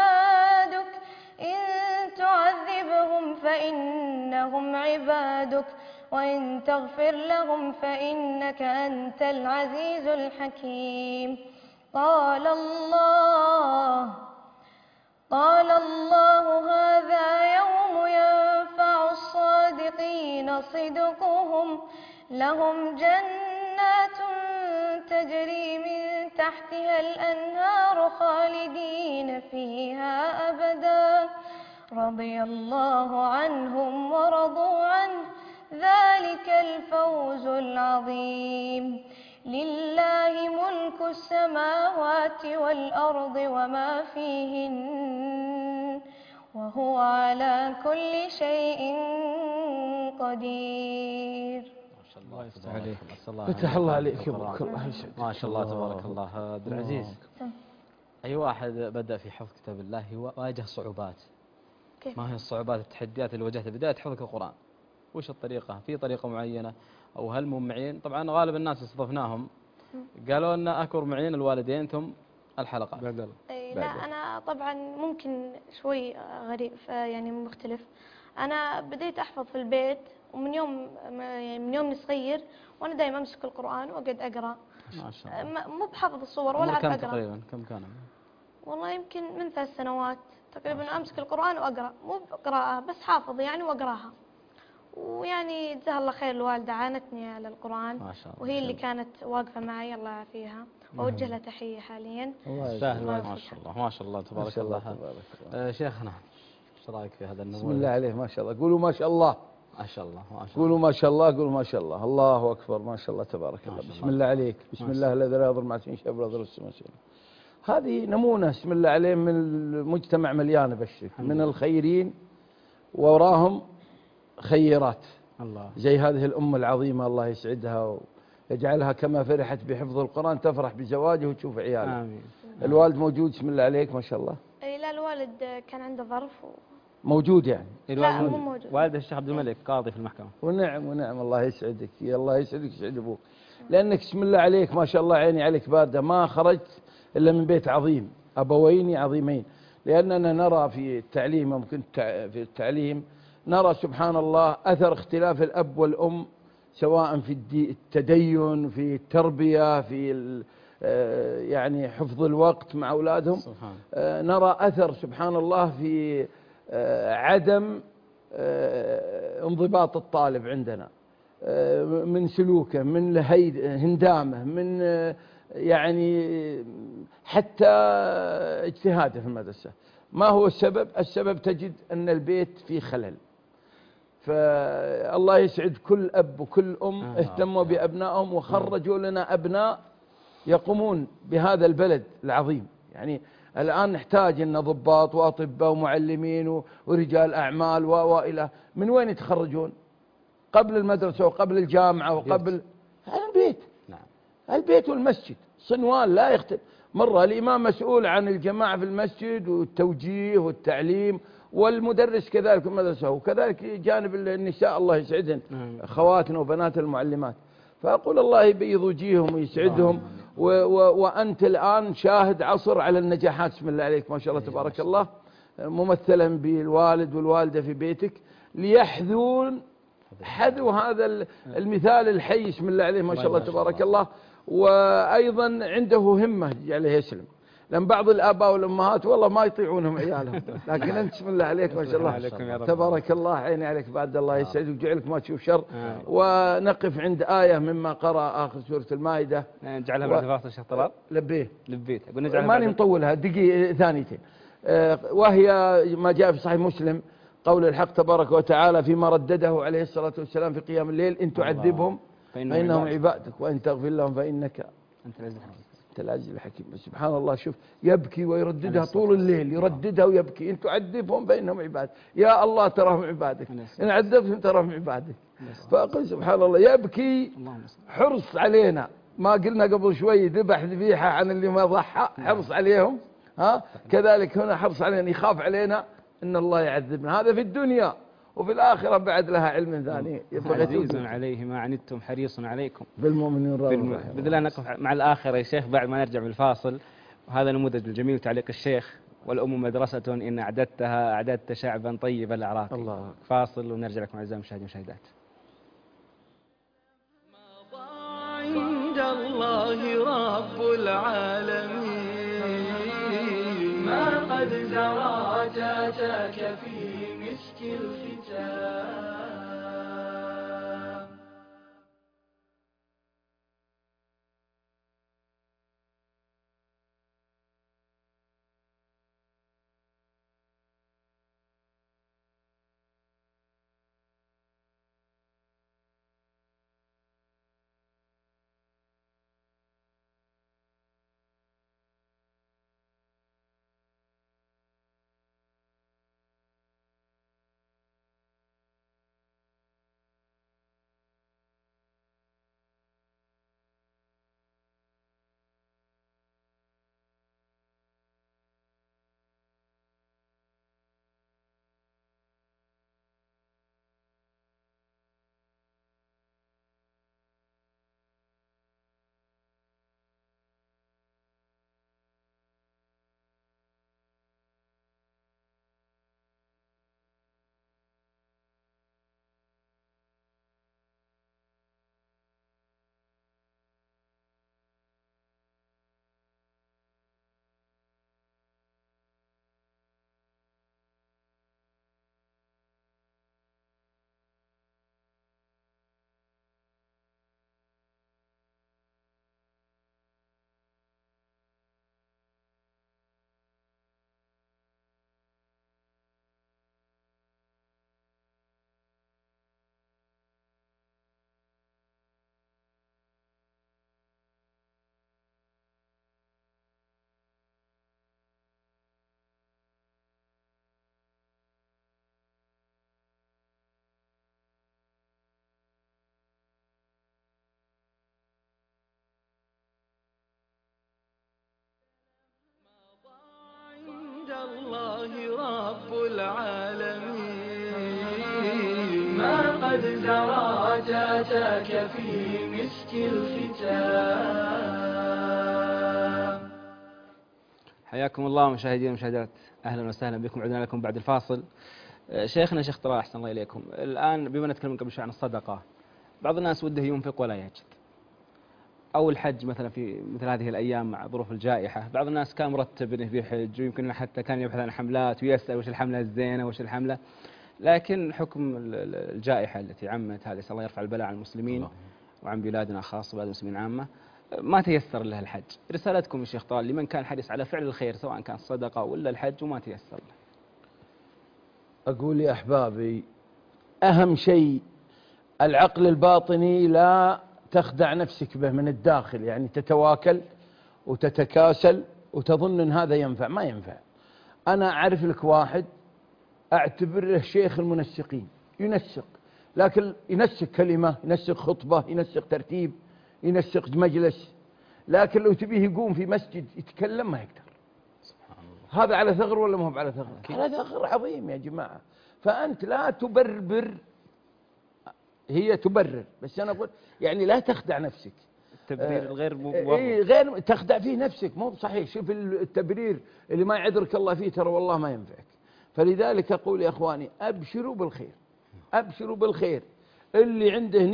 E: عبادك، وإن تغفر لهم فإنك أنت العزيز الحكيم. قال الله هذا يوم ينفع الصادقين صدقهم، لهم جنات تجري من تحتها الأنهار خالدين فيها أبدا، رضي الله عنهم ورضوا عنه، ذلك الفوز العظيم. لله ملك السماوات والأرض وما فيهن، وهو على كل شيء قدير.
C: الله يفتح عليك.
D: فتح الله عليك يا ابوك. الله يسعدك.
C: ما شاء الله تبارك الله. عبد العزيز، أي واحد بدأ في حفظ كتاب الله واجه صعوبات، ما هي الصعوبات التحديات اللي واجهتها بداية حفظك القرآن؟ وش الطريقة؟ في طريقة معينة أو هل ممعين؟ طبعا غالب الناس استضفناهم قالوا لنا أكبر معين الوالدين ثم الحلقات.
E: لا أنا طبعا ممكن شوي غريب يعني مختلف. أنا بديت أحفظ في البيت، ومن يوم صغير وأنا دائما أمسك القرآن وأقعد أقرأ.
C: ما شاء الله.
E: مو بحفظ الصور ولا أعرف أقرأ.
C: تقريبا كم كان؟
E: والله يمكن من 3 سنوات تقريبا أمسك القرآن وأقرأ، مو بقراءة بس حافظ يعني وأقراها. ويعني جزاها الله خير الوالدة عانتني على القرآن،
C: ما شاء الله.
E: وهي اللي كانت واقفة معي، الله يعافيها، وأوجه لها تحية حاليا.
C: سهل. ما شاء الله ما شاء الله تبارك الله. شيخنا ايش رايك في هذا النموذج؟
D: بسم الله عليه ما شاء الله. قولوا ما شاء الله.
C: ما شاء الله. ما شاء الله.
D: قولوا ما شاء الله. قولوا ما شاء الله. الله أكبر. ما شاء الله تبارك الله. بسم الله عليك. بسم الله الذي لا يضر مع اسمه شيء ولا يضر السماء شيء. هذه نمونة بسم الله عليه من المجتمع مليان بشر من الخيرين، ووراهم خيرات.
B: الله.
D: زي هذه الأمة العظيمة الله يسعدها يجعلها كما فرحت بحفظ القرآن تفرح بزواجه وتشوف عياله.
B: آمين.
D: الوالد موجود بسم الله عليك ما شاء الله؟
E: اي لا، الوالد كان عنده ظرف
D: موجود يعني.
E: لا مو موجود.
B: والد الشيخ عبد الملك قاضي في المحكمة.
D: ونعم ونعم، الله يسعدك، يا الله يسعدك يسعد ابوك، لانك بسم الله عليك ما شاء الله عيني عليك بارده، ما خرجت الا من بيت عظيم، ابوين عظيمين. لاننا نرى في التعليم، ممكن في التعليم نرى سبحان الله اثر اختلاف الاب والام، سواء في التدين، في التربيه، في يعني حفظ الوقت مع اولادهم. نرى اثر سبحان الله في عدم انضباط الطالب عندنا، من سلوكه، من هندامه، من يعني حتى اجتهاده في المدرسة. ما هو السبب؟ السبب تجد أن البيت فيه خلل. فالله يسعد كل أب وكل أم اهتموا بأبنائهم وخرجوا لنا أبناء يقومون بهذا البلد العظيم. يعني الآن نحتاج أن ضباط وأطباء ومعلمين ورجال أعمال وإلى من وين يتخرجون؟ قبل المدرسة وقبل الجامعة وقبل البيت. نعم. البيت والمسجد صنوان لا يختلف. مرة الإمام مسؤول عن الجماعة في المسجد والتوجيه والتعليم، والمدرس كذلك في المدرسة، وكذلك جانب النساء الله يسعدهن، خواتنا وبنات المعلمات. فأقول الله يبيض وجيههم ويسعدهم. وأنت الآن شاهد عصر على النجاحات بسم الله عليك ما شاء الله تبارك الله، ممثلا بالوالد والوالدة في بيتك، ليحذون حذو هذا المثال الحي بسم الله عليه ما شاء الله تبارك الله. وأيضا عنده همة عليه يسلم، لأن بعض الآباء والأمهات والله ما يطيعونهم عيالهم، لكن أنت بسم الله عليك ما شاء الله تبارك الله، عيني عليك بعد الله يسعدك ويجعلك ما تشوف شر. ونقف عند آية مما قرأ آخر سورة المائدة.
B: نجعلها بعد فاصل الشيخ طلال.
D: لبيت ماني مطولها دقيقة ثانيتين. وهي ما جاء في صحيح مسلم قول الحق تبارك وتعالى فيما ردده عليه الصلاة والسلام في قيام الليل: إن تعذبهم فإنهم عبادك وإن تغفر لهم فإنك أنت العزيز الحكيم. سبحان الله، شوف يبكي ويرددها طول الليل، يرددها ويبكي: إن تعذبهم فإنهم عبادك، يا الله تراهم عبادك، إن عذبتهم تراهم عبادك. فأقول سبحان الله يبكي حرص علينا. ما قلنا قبل شوي ذبح ذبيحة عن اللي ما ضحى، حرص عليهم. كذلك هنا حرص علينا، يخاف علينا ان الله يعذبنا. هذا في الدنيا، وفي الآخرة بعد لها علم ثاني.
B: عزيز عليه ما عنتم حريص عليكم
D: بالمؤمنين
B: بإذن الله. نقف مع الآخرة يا شيخ بعد ما نرجع من الفاصل. وهذا نموذج الجميل تعليق الشيخ: والأم مدرسة إن أعددتها أعددت شعبا طيب الأعراق. الله. فاصل ونرجع لكم أعزائي المشاهدين والمشاهدات.
A: عند الله رب العالمين ما قد زرعتك في مسك الختام. قد زرعت أتاك في مسك الختام.
B: حياكم الله مشاهدينا ومشاهدات، أهلا وسهلا بكم. عدنا لكم بعد الفاصل. شيخنا شيخ طلال أحسن الله إليكم. الآن بما نتكلم قبل شوي عن الصدقة، بعض الناس وده ينفق ولا يجد، أو الحج مثلا في مثل هذه الأيام مع ظروف الجائحة، بعض الناس كان مرتب أنه بيحج ويمكن حتى كان يبحث عن حملات ويسأل وش الحملة الزينة وش الحملة، لكن حكم الجائحة التي عمت هذه، الله يرفع البلاء عن المسلمين وعن بلادنا خاصة وبلاد المسلمين عامة، ما تيسر له الحج. رسالتكم يا شيخ طلال لمن كان حريص على فعل الخير سواء كان صدقة ولا الحج وما تيسر له؟
D: أقول يا أحبابي، أهم شيء العقل الباطني لا تخدع نفسك به من الداخل، يعني تتواكل وتتكاسل وتظن أن هذا ينفع، ما ينفع. أنا أعرف لك واحد أعتبره شيخ المنسقين، ينسق، لكن ينسق كلمة، ينسق خطبة، ينسق ترتيب، ينسق مجلس، لكن لو تبيه يقوم في مسجد يتكلم ما يقدر. هذا على ثغر ولا ما هو على ثغر؟ على ثغر عظيم يا جماعة. فأنت لا تبرر، هي تبرر، بس أنا أقول يعني لا تخدع نفسك.
B: التبرير الغير
D: غير تخدع فيه نفسك، مو صحيح. شوف التبرير اللي ما يعذرك الله فيه ترى والله ما ينفعك. فلذلك أقول يا إخواني أبشروا بالخير، أبشروا بالخير. اللي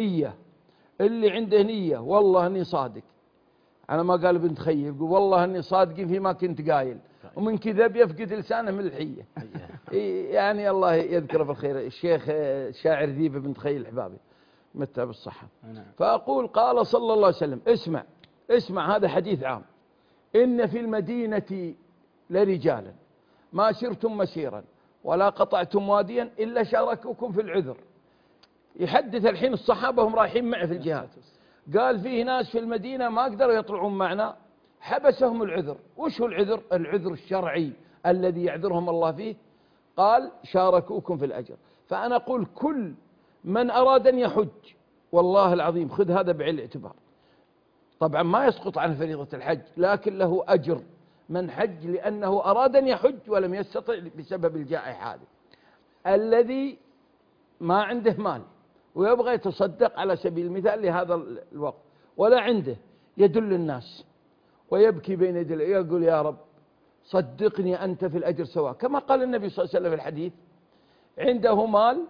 D: عنده نية والله أني صادق، أنا ما قال ابن تخيل، يقول والله أني صادق فيما كنت قايل، ومن كذا بيفقد لسانه من الحية. يعني الله يذكره بالخير، الشيخ شاعر ذيب بن تخيل أحبابي متى بالصحة. فأقول قال صلى الله عليه وسلم، اسمع هذا حديث عام، إن في المدينة لرجالا ما سرتم مسيرا ولا قطعتم واديا إلا شاركوكم في العذر. يحدث الحين الصحابة هم رايحين معه في الجهاد، قال فيه ناس في المدينة ما قدروا يطلعون معنا، حبسهم العذر. وش هو العذر؟ العذر الشرعي الذي يعذرهم الله فيه، قال شاركوكم في الأجر. فأنا أقول كل من أراد أن يحج، والله العظيم خذ هذا بعين الاعتبار، طبعا ما يسقط عن فريضة الحج، لكن له أجر من حج لأنه أراد أن يحج ولم يستطع بسبب الجائحة هذه. الذي ما عنده مال ويبغى يتصدق على سبيل المثال لهذا الوقت ولا عنده، يدل الناس ويبكي بين يدي الله، يقول يا رب صدقني أنت في الأجر سواء، كما قال النبي صلى الله عليه وسلم في الحديث، عنده مال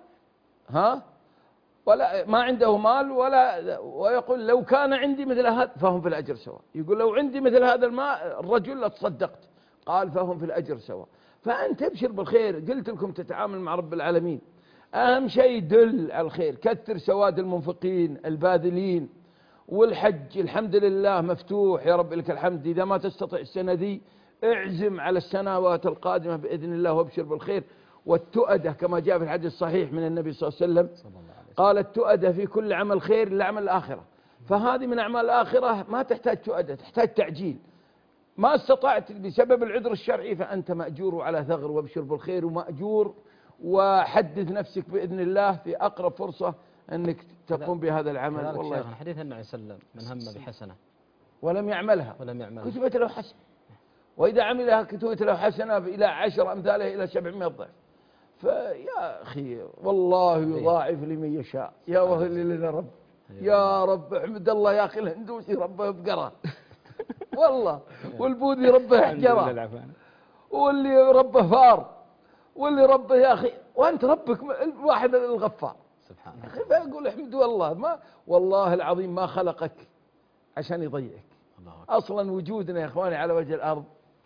D: ولا ما عنده مال ولا، ويقول لو كان عندي مثل هذا فهم في الأجر سواء. يقول لو عندي مثل هذا الماء الرجل لتصدقت، قال فهم في الأجر سواء. فأنت ابشر بالخير. قلت لكم تتعامل مع رب العالمين، أهم شيء دل على الخير، كثر سواد المنفقين الباذلين. والحج الحمد لله مفتوح، يا رب لك الحمد. إذا ما تستطيع السنة ذي اعزم على السنوات القادمة بإذن الله وابشر بالخير. والتؤدة كما جاء في الحديث الصحيح من النبي صلى الله عليه وسلم، قال التؤدة في كل عمل خير إلا عمل الآخرة. فهذه من أعمال الآخرة ما تحتاج تؤدة، تحتاج تعجيل. ما استطعت بسبب العذر الشرعي فأنت مأجور على ثغر، وابشر بالخير ومأجور. وحدث نفسك بإذن الله في أقرب فرصة أنك تقوم بهذا العمل. والله
C: حديث النبي صلى الله عليه وسلم من هم بحسنة
D: ولم يعملها كتبت له حسنة، وإذا عملها كتبت له حسنة إلى 10 أمثالها إلى 700 ضعف. فيا أخي والله يضاعف لمن يشاء. يا وهل لنا رب، يا رب احمد الله. يا أخي الهندوسي ربه بقرة والله، والبوذي ربه حجرة، واللي ربه فار، واللي ربه يا أخي، وأنت ربك الواحد الغفار
C: سبحان
D: الله. فأقول احمد والله، ما والله العظيم ما خلقك عشان يضيعك. أصلا وجودنا يا إخواني على وجه الأرض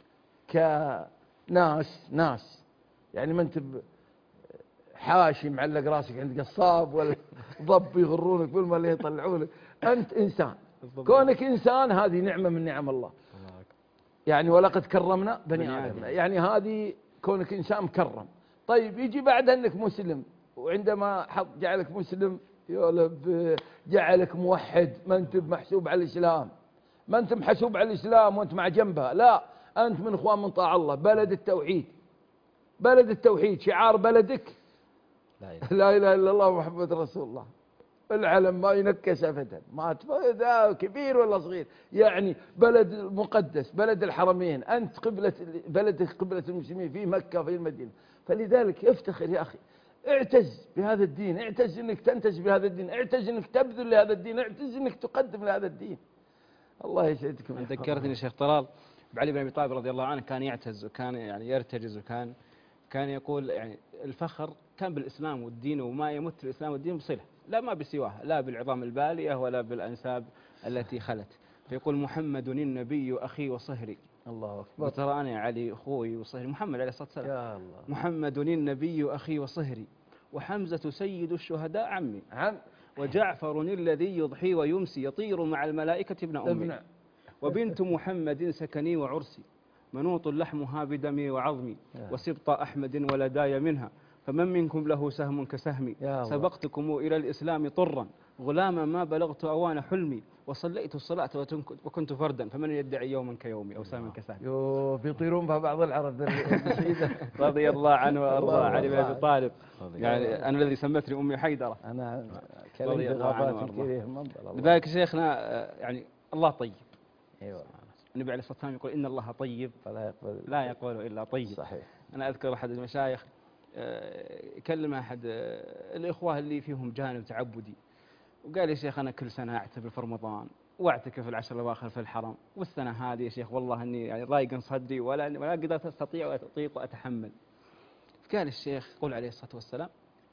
D: كناس يعني ما أنت حاشي معلق راسك عند قصاب ولا ضب يغرونك بالما اللي يطلعونك. أنت إنسان، كونك إنسان هذه نعمة من نعم الله. يعني ولقد كرمنا بني آدم، يعني هذه كونك إنسان مكرم. طيب يجي بعد أنك مسلم، وعندما جعلك مسلم يقول جعلك موحد، ما أنت محسوب على الإسلام، ما أنت محسوب على الإسلام وأنت مع جنبها، لا أنت من إخوان من طاع الله. بلد التوحيد، بلد التوحيد، شعار بلدك لا إله إلا الله محمد رسول الله. العلم ما ينكس أبدا، ما ذا كبير ولا صغير، يعني بلد مقدس، بلد الحرمين، أنت قبلة بلدك، قبلة المسلمين في مكة في المدينة. فلذلك افتخر يا أخي، اعتز بهذا الدين، اعتز انك تنتج بهذا الدين، اعتز انك تبذل لهذا الدين، اعتز انك تقدم لهذا الدين. الله يسعدكم.
B: ذكرتني شيخ طلال بعلي بن ابي طالب رضي الله عنه، كان يعتز وكان يعني يرتجز، كان يقول يعني الفخر كان بالاسلام والدين، وما يمت الاسلام والدين بصله، لا ما بسواه، لا بالعظام الباليه ولا بالانساب التي خلت. فيقول محمد النبي اخي وصهري.
D: الله اكبر.
B: وترى انا علي اخوي وصهري، محمد عليه الصلاه والسلام.
D: يا الله.
B: محمد النبي اخي وصهري، وحمزه سيد الشهداء عمي،
D: عم.
B: وجعفر الذي يضحي ويمسي يطير مع الملائكة ابن أمي، وبنت محمد سكني وعرسي، منوط لحمها بدمي وعظمي، وسبط أحمد ولداي منها، فمن منكم له سهم كسهمي، سبقتكم إلى الإسلام طرا غلاما ما بلغت أوان حلمي، وصليت الصلاة وكنت فردا، فمن يدعي يوما كيومي أو سهما كسهمي.
D: بيطيرون بها بعض العرب.
B: رضي الله عنه وأرضاه علي بن أبي طالب. يعني أنا الذي سمتني أمي حيدرة.
D: أنا كلمت غابات كثيرة.
B: لذلك شيخنا يعني الله طيب.
D: أيوة.
B: النبي عليه الصلاة والسلام يقول إن الله طيب لا يقول إلا طيب.
D: صحيح.
B: أنا أذكر أحد المشايخ يكلم أحد الإخوة اللي فيهم جانب تعبدي، وقال يا شيخ أنا كل سنة أعتكف في رمضان واعتكف العشر الأواخر في الحرم، والسنة هذه يا شيخ والله إني يعني ضايق صدري ولا قدرت أستطيع وأطيق وأتحمل. قال الشيخ قل عليه الصلاة والسلام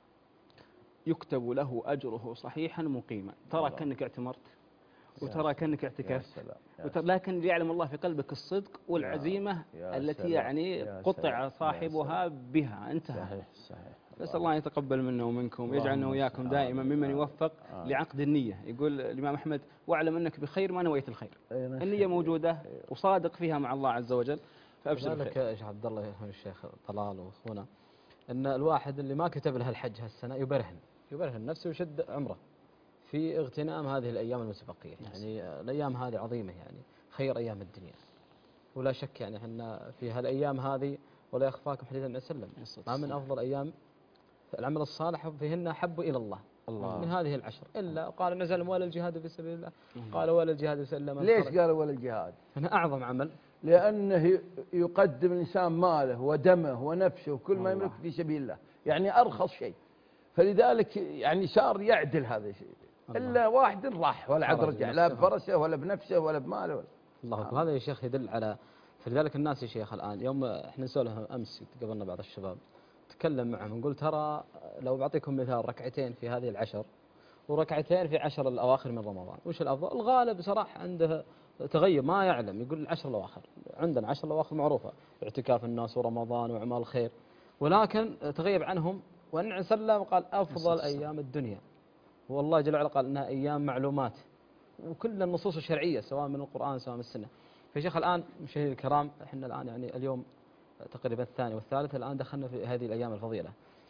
B: يكتب له أجره صحيحا مقيما، ترى كأنك اعتمرت وترى كأنك اعتكفت، لكن ليعلم الله في قلبك الصدق والعزيمة التي يعني قطع صاحبها بها. انتهى.
D: صحيح.
B: نسأل الله يتقبل منا ومنكم ويجعلنا وإياكم دائما ممن يوفق لعقد النية. يقول الإمام أحمد واعلم أنك بخير ما نويت الخير. النية موجودة وصادق فيها مع الله عز وجل، فأبشر
C: بالخير. يا شيخ عبد الله الشيخ طلال وأخونا أن الواحد اللي ما كتب له الحج هالسنة يبرهن نفسه ويشد عمره في اغتنام هذه الأيام المتبقية. يعني الأيام هذه عظيمة، يعني خير أيام الدنيا، ولا شك يعني احنا في هالأيام هذه ولا يخفاكم حديث النبي صلى الله عليه وسلم ما من أفضل أيام العمل الصالح فيهن أحب إلى الله من هذه العشر، إلا قال نزل ولا الجهاد في سبيل الله، قال ولا الجهاد في سبيل الله.
D: ليش قالوا ولا الجهاد؟
C: أنا أعظم عمل،
D: لأنه يقدم الإنسان ماله ودمه ونفسه وكل ما يملك في سبيل الله، يعني أرخص شيء، فلذلك يعني صار يعدل هذا الشيء. إلا واحد راح ولا عاد رجع، لا بفرسه ولا بنفسه ولا بماله ولا.
C: الله أكبر. هذا يا شيخ يدل على، فلذلك الناس يا شيخ الآن يوم احنا نسولف أمس قبلنا بعض الشباب تكلم معهم نقول ترى لو بعطيكم مثال ركعتين في هذه العشر وركعتين في 10 الأواخر من رمضان وش الأفضل؟ الغالب صراحة عنده تغير ما يعلم، يقول العشر الأواخر، عندنا 10 الأواخر معروفة اعتكاف الناس ورمضان وأعمال الخير، ولكن تغيب عنهم والنبي صلى الله عليه وسلم قال أفضل أيام الدنيا، والله جل وعلا قال إنها أيام معلومات، وكل النصوص الشرعية سواء من القرآن سواء من السنة. في شيخ الآن مشاهدينا الكرام احنا الآن يعني اليوم تقريبا الثاني والثالث، الآن دخلنا في هذه الأيام الفضيلة.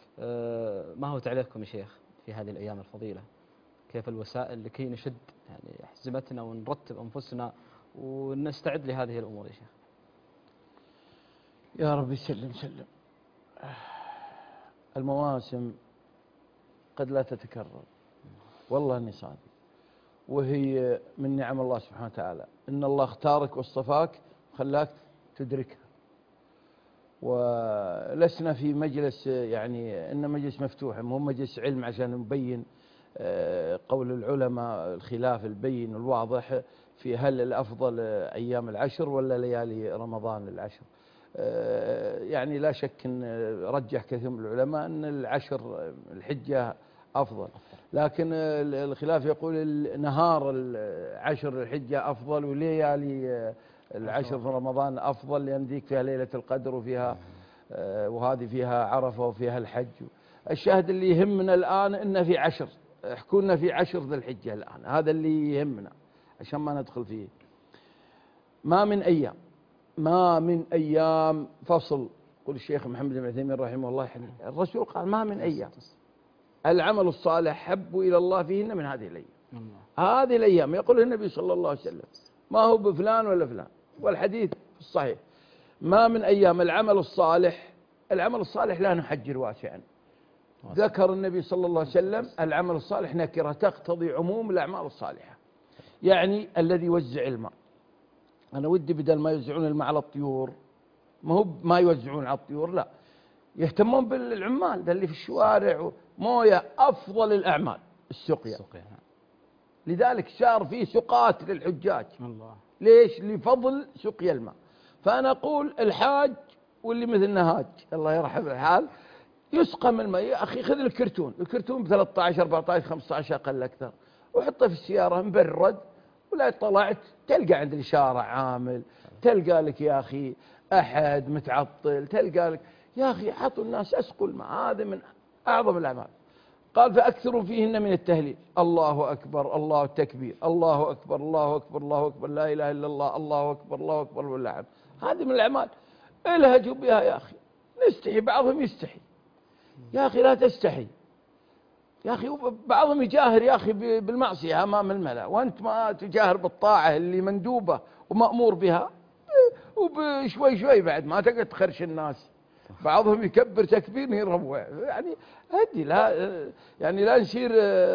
C: ما هو تعليقكم يا شيخ في هذه الأيام الفضيلة؟ كيف الوسائل لكي نشد يعني أحزمتنا ونرتب أنفسنا ونستعد لهذه الأمور يا شيخ؟
D: يا رب سلم. المواسم قد لا تتكرر، والله اني صادق، وهي من نعم الله سبحانه وتعالى، ان الله اختارك واصطفاك وخلاك تدركها. ولسنا في مجلس يعني ان مجلس مفتوح، مو مجلس علم عشان نبين قول العلماء الخلاف البين الواضح في هل الافضل ايام العشر ولا ليالي رمضان العشر. يعني لا شك ان رجح كثير من العلماء ان العشر الحجه افضل، لكن الخلاف يقول نهار العشر الحجه افضل وليالي العشر في رمضان افضل، لان ذيك فيها ليله القدر وفيها وهذه فيها عرفه وفيها الحج. الشاهد اللي يهمنا الان انه في عشر، احكوا لنا في عشر ذي الحجه الان، هذا اللي يهمنا عشان ما ندخل فيه. ما من أيام فصل، يقول الشيخ محمد بن عثيمين رحمه الله يحفظه، الرسول قال ما من أيام العمل الصالح حب إلى الله فيهن من هذه الأيام. هذه الأيام يقول النبي صلى الله عليه وسلم، ما هو بفلان ولا فلان، والحديث في الصحيح ما من أيام العمل الصالح لا نحجر واسعا. ذكر النبي صلى الله عليه وسلم العمل الصالح نكرة تقتضي عموم الأعمال الصالحة، يعني الذي يوزع الماء، أنا ودي بدل ما يوزعون الماء على الطيور، ما هو ما يوزعون على الطيور، لا، يهتمون بالعمال ده اللي في الشوارع، مويه أفضل الأعمال السقيا. لذلك صار في سقات للحجاج.
B: الله.
D: ليش؟ لفضل سقيا الماء. فأنا أقول الحاج واللي مثل نهاج الله يرحم الحال يسقى من الماء. يا أخي خذ الكرتون ب 13 14 15 أقل أكثر، وحطه في السيارة مبرد، ولا طلعت تلقى عند الإشارة عامل، تلقى لك يا أخي أحد متعطل، تلقى لك يا أخي حطوا الناس أسقوا الماء. هذا من أعظم الأعمال. قال فأكثروا فيهن من التهليل، الله أكبر، الله التكبير، الله أكبر، الله أكبر، الله أكبر، لا إله إلا الله، الله أكبر، الله أكبر واللعب. هذه من الأعمال الهجوا بها يا أخي. نستحي، بعضهم يستحي يا أخي، لا تستحي يا أخي. بعضهم يجاهر يا أخي بالمعصية أمام الملأ، وأنت ما تجاهر بالطاعة اللي مندوبة ومأمور بها، وبشوي شوي بعد ما تقعد تخرش الناس. بعضهم يكبر تكبير يروع يعني. هدي لا يعني لا نصير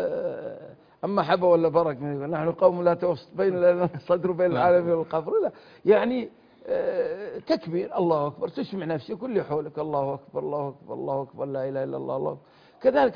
D: أما حبة ولا برك، نحن قوم لا توسط بين الصدر وبين العالم والقبر. لا يعني تكبير الله أكبر، تسمع نفسك واللي حولك الله أكبر، الله أكبر، الله أكبر، لا إله إلا الله، الله أكبر. كذلك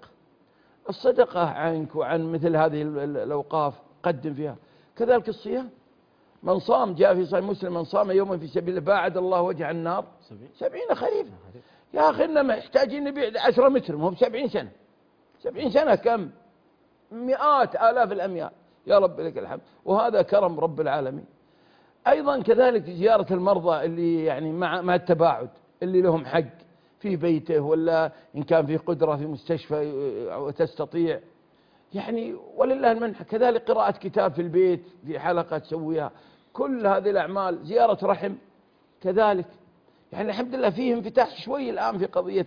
D: الصدقة عنك وعن مثل هذه الأوقاف قدم فيها. كذلك الصيام، من صام، جاء في صحيح مسلم من صام يوما في سبيل الله باعد الله وجه النار 70 خريفا. يا أخي إننا محتاجين نبيع 10 متر، مو ب70 سنة. 70 سنة كم؟ مئات آلاف الأميال. يا رب لك الحمد. وهذا كرم رب العالمين. أيضا كذلك زيارة المرضى اللي يعني مع التباعد، اللي لهم حق في بيته، ولا إن كان في قدرة في مستشفى وتستطيع يعني ولله المنحة. كذلك قراءة كتاب في البيت، في حلقة تسويها. كل هذه الأعمال. زيارة رحم كذلك يعني الحمد لله فيه انفتاح شوي الآن في قضية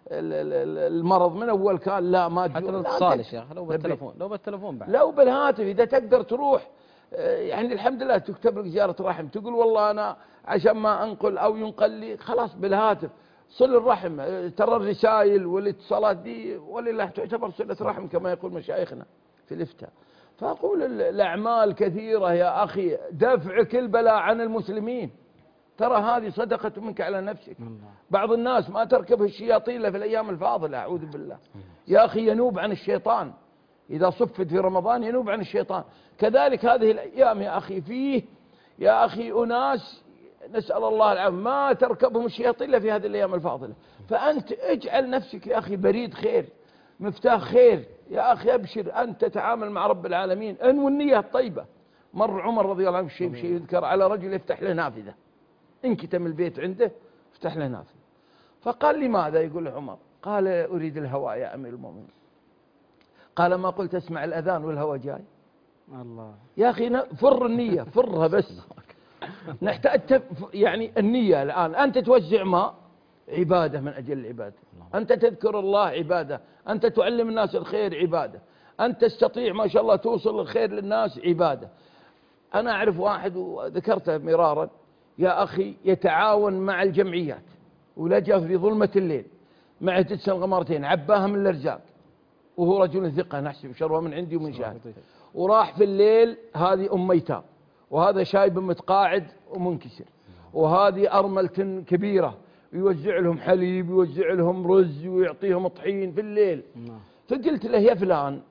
D: المرض. من أول كان لا ما
C: حتى الاتصال يا شيخ، لو بالتلفون بعد،
D: لو بالهاتف إذا تقدر تروح يعني الحمد لله تكتب لك زيارة رحم، تقول والله أنا عشان ما أنقل أو ينقل لي خلاص بالهاتف صل الرحم. ترى الرسائل والاتصالات دي ولله تعتبر صلة رحم كما يقول مشايخنا في الإفتاء. فأقول الأعمال كثيرة يا أخي. دفع كل بلاء عن المسلمين، ترى هذه صدقة منك على نفسك. بعض الناس ما تركبه الشياطين إلا في الأيام الفاضلة، أعوذ بالله يا أخي. ينوب عن الشيطان إذا صفت في رمضان، ينوب عن الشيطان. كذلك هذه الأيام يا أخي فيه يا أخي أناس نسأل الله العافية ما تركبهم الشياطين إلا في هذه الأيام الفاضلة. فأنت اجعل نفسك يا أخي بريد خير، مفتاح خير يا أخي. أبشر أنت تتعامل مع رب العالمين، أنوي النية الطيبة. مر عمر رضي الله عنه شيء يذكر على رجل يفتح له نافذة، انكتم البيت عنده افتح له نافذة. فقال لماذا؟ يقول له عمر، قال أريد الهواء يا أمير المؤمنين. قال ما قلت اسمع الأذان والهواء جاي؟ الله يا أخي فر النية، فرها بس. نحتاج يعني النية الآن. أنت توزع ماء عبادة من أجل العبادة، أنت تذكر الله عبادة، أنت تعلم الناس الخير عبادة، أنت تستطيع ما شاء الله توصل الخير للناس عبادة. أنا أعرف واحد وذكرته مرارا يا أخي يتعاون مع الجمعيات، ولجأ في ظلمة الليل مع تدسن غمارتين عباها من الأرزاق، وهو رجل ثقة نحسب شروه من عندي ومن شاهد. وراح في الليل هذه أم ميتام، وهذا شايب متقاعد ومنكسر، وهذه أرملة كبيرة، يوزع لهم حليب، يوزع لهم رز، ويعطيهم طحين في الليل. فقلت له يا فلان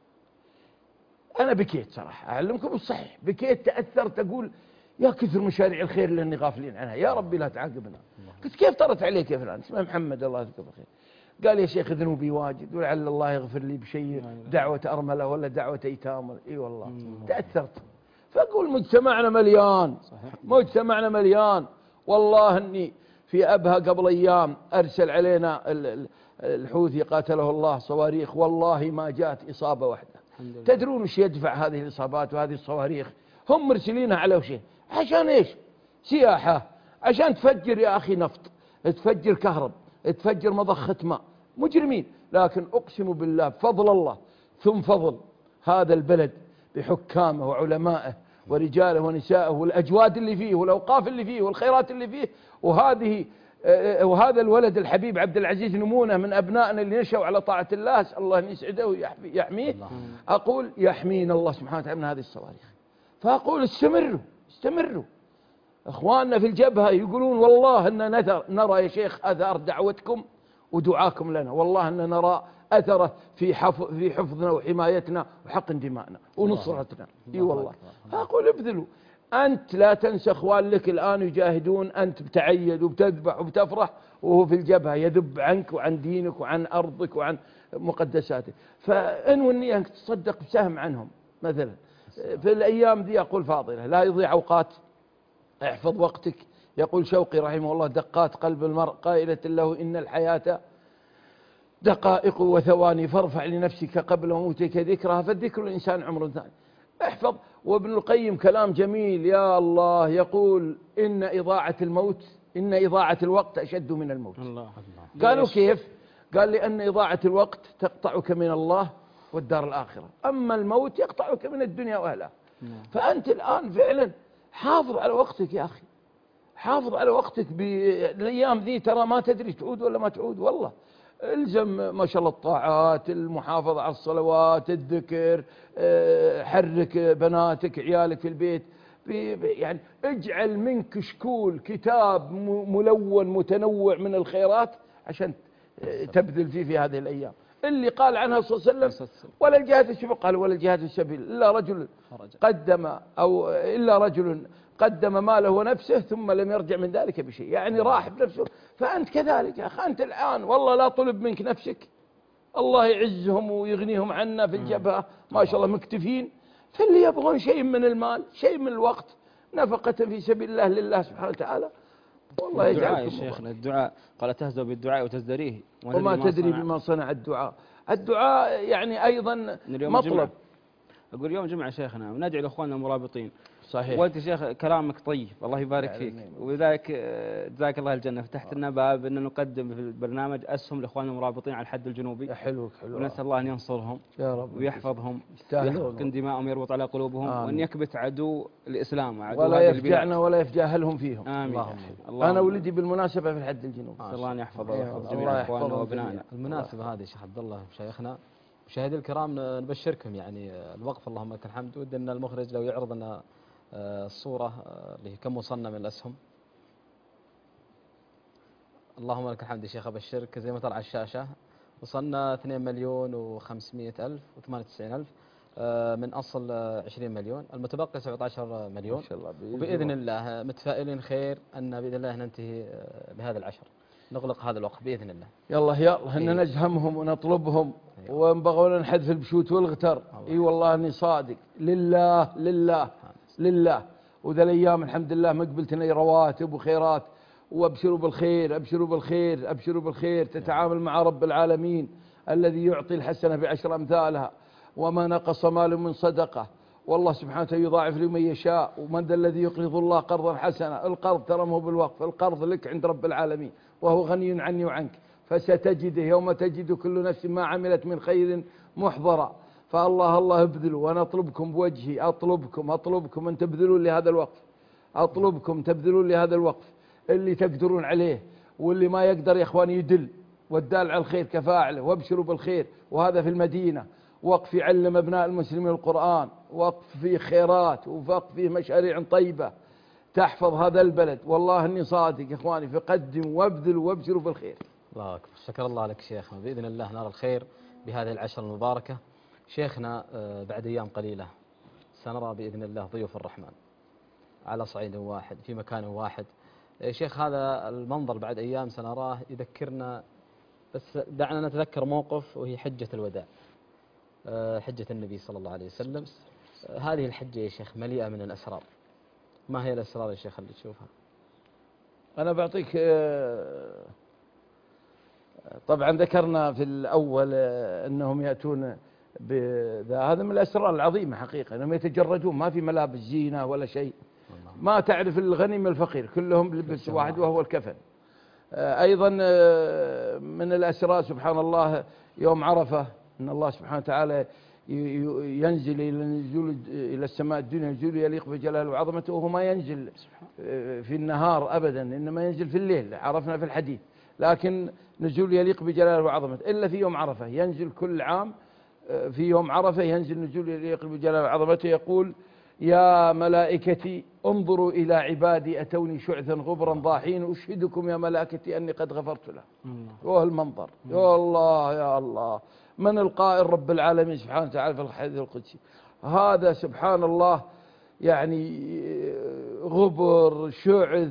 D: أنا بكيت صراحة، أعلمكم الصحيح، بكيت تأثرت، أقول يا كثر مشاريع الخير اللي غافلين عنها، يا ربي لا تعاقبنا. قلت كيف طرت عليك يا فلان؟ اسمه محمد الله يذكره بالخير. قال يا شيخ ذنوبي واجد، ولعل الله يغفر لي بشيء، دعوة أرملة ولا دعوة أيتام. إي والله تأثرت. فأقول مجتمعنا مليان، مجتمعنا مليان. والله أني في أبها قبل أيام أرسل علينا الحوثي قاتله الله صواريخ، والله ما جاءت إصابة واحدة. تدرون وش يدفع هذه الإصابات وهذه الصواريخ؟ هم مرسلينها على وشين؟ عشان إيش؟ سياحة، عشان تفجر يا أخي نفط، تفجر كهرب، تفجر مضخة ماء. مجرمين. لكن أقسم بالله بفضل الله ثم فضل هذا البلد بحكامه وعلمائه ورجاله ونسائه والأجواد اللي فيه والأوقاف اللي فيه والخيرات اللي فيه، وهذا الولد الحبيب عبد العزيز نمونة من أبنائنا اللي نشأوا على طاعة الله، أسأل الله أن يسعده ويحميه. أقول يحمينا الله سبحانه وتعالى من هذه الصواريخ. فأقول استمروا إخواننا في الجبهة يقولون والله أن نرى يا شيخ أثر دعوتكم ودعاكم لنا، والله أن نرى أثره في حفظنا وحمايتنا وحقن دمائنا ونصرتنا. اي والله. أقول ابذلوا، أنت لا تنسى إخوان لك الآن يجاهدون، أنت بتعيد وبتذبح وبتفرح وهو في الجبهة يذب عنك وعن دينك وعن أرضك وعن مقدساتك. فإنوي النية أنك تصدق بسهم عنهم مثلا في الأيام دي. أقول فاضلة لا يضيع أوقات، احفظ وقتك. يقول شوقي رحمه الله: دقات قلب المرء قائلة له إن الحياة دقائق وثواني، فارفع لنفسك قبل موتك ذكرها، فالذكر الإنسان عمر ثاني. احفظ. وابن القيم كلام جميل يا الله، يقول إن إضاعة الوقت أشد من الموت. الله. قالوا كيف؟ قال لأن إضاعة الوقت تقطعك من الله والدار الآخرة، أما الموت يقطعك من الدنيا وأهلها. فأنت الآن فعلا حافظ على وقتك يا أخي، حافظ على وقتك. بالأيام ذي ترى ما تدري تعود ولا ما تعود. والله الزم ما شاء الله الطاعات، المحافظة على الصلوات، الذكر، حرك بناتك عيالك في البيت، يعني اجعل من كشكول كتاب ملون متنوع من الخيرات عشان تبذل فيه في هذه الأيام. اللي قال عنها صلى الله عليه وسلم: ولا الجهاد في سبيل، قال ولا الجهاد في سبيل إلا رجل قدم ماله ونفسه ثم لم يرجع من ذلك بشيء، يعني راح بنفسه. فأنت كذلك يا أخي، أنت الآن والله لا طلب منك نفسك، الله يعزهم ويغنيهم عنا في الجبهة ما شاء الله مكتفين. فاللي يبغون شيء من المال، شيء من الوقت، نفقة في سبيل الله لله سبحانه وتعالى، والله
B: يجعلكم. يا شيخنا الدعاء قال تهزوا بالدعاء وتزدريه
D: وما تدري بما صنع الدعاء. الدعاء يعني أيضا مطلب.
B: أقول يوم جمعة شيخنا وندعي لأخواننا المرابطين.
D: صحيح.
B: وانت شيخ كلامك طيب، الله يبارك فيك، ولذلك جزاك الله الجنة. فتحت لنا باب ان نقدم في البرنامج اسهم لاخواننا المرابطين على الحد الجنوبي.
D: حلو.
B: ونسال الله ان ينصرهم
D: يا رب
B: ويحفظهم ويحقن دماءهم، يربط على قلوبهم، وان يكبت عدو الاسلام وعدو
D: ولا يفجعنا ولا يفجاهلهم فيهم.
B: امين.
D: انا ولدي بالمناسبة في الحد الجنوبي.
B: نسال الله ان يحفظه ويحفظ جميع اخواننا وابنائنا.
C: المناسبة هذه شيخ عبد الله مشايخنا مشاهدي الكرام نبشركم يعني الوقف اللهم لك الحمد. ودنا المخرج لو يعرض لنا الصورة اللي هي كم وصلنا من الأسهم. اللهم لك الحمد يا شيخ، أبشرك زي ما طلع على الشاشة وصلنا 2,500,000 و98,000 من أصل 20 مليون، المتبقي 17 مليون.
D: ما شاء الله.
C: وبإذن الله متفائلين خير أن بإذن الله ننتهي بهذا العشر، نغلق هذا الوقت بإذن الله.
D: يلا إن نزهمهم ونطلبهم ونبغون نحذف البشوت والغتر. اي والله اني صادق، لله. وذا الايام الحمد لله مقبلتنا رواتب وخيرات، وابشروا بالخير. تتعامل مع رب العالمين الذي يعطي الحسنة ب10 أمثالها، وما نقص مال من صدقة، والله سبحانه وتعالى يضاعف لمن يشاء. ومن ذا الذي يقرض الله قرضا حسنا؟ القرض ترى مو بالوقف، القرض لك عند رب العالمين وهو غني عني وعنك. فستجده يوم تجد كل نفس ما عملت من خير محضرا. فالله ابذلوا، وانا اطلبكم بوجهي، اطلبكم ان تبذلوا لي هذا الوقف، تبذلوا لي هذا الوقف اللي تقدرون عليه، واللي ما يقدر يا اخواني يدل، والدال على الخير كفاعله. وابشروا بالخير. وهذا في المدينة وقف يعلم ابناء المسلمين القرآن، وقف فيه خيرات، ووقف فيه مشاريع طيبة تحفظ هذا البلد. والله اني صادق يا اخواني، فقدموا وابذلوا وابشروا بالخير.
C: الله أكبر. شكر الله لك شيخنا، بإذن الله نرى الخير بهذه العشر المباركة. شيخنا بعد أيام قليلة سنرى بإذن الله ضيوف الرحمن على صعيد واحد في مكان واحد. شيخ هذا المنظر بعد أيام سنراه يذكرنا، بس دعنا نتذكر موقف وهي حجة الوداع، حجة النبي صلى الله عليه وسلم. هذه الحجة يا شيخ مليئة من الأسرار. ما هي الأسرار يا شيخ اللي تشوفها؟
D: أنا بعطيك. طبعا ذكرنا في الأول أنهم يأتون هذا من الأسرار العظيمة حقيقة، أنهم يتجردون، ما في ملابس زينة ولا شيء، ما تعرف الغني من الفقير، كلهم لبس واحد وهو الكفن. أيضا من الأسرار سبحان الله يوم عرفة أن الله سبحانه وتعالى ينزل إلى السماء الدنيا نزول يليق بجلاله وعظمته، وهو ما ينزل في النهار أبدا، إنما ينزل في الليل، عرفنا في الحديث. لكن نزول يليق بجلاله وعظمته إلا في يوم عرفة، ينزل كل عام في يوم عرفة، ينزل نزول يليق بجلاله وعظمته. يقول يا ملائكتي انظروا إلى عبادي أتوني شعثا غبرا ضاحين أشهدكم يا ملائكتي أني قد غفرت له. وهو المنظر، يا الله يا الله، من القائل رب العالمين سبحانه وتعالى في الحديث القدسي هذا سبحان الله، يعني غبر شعث،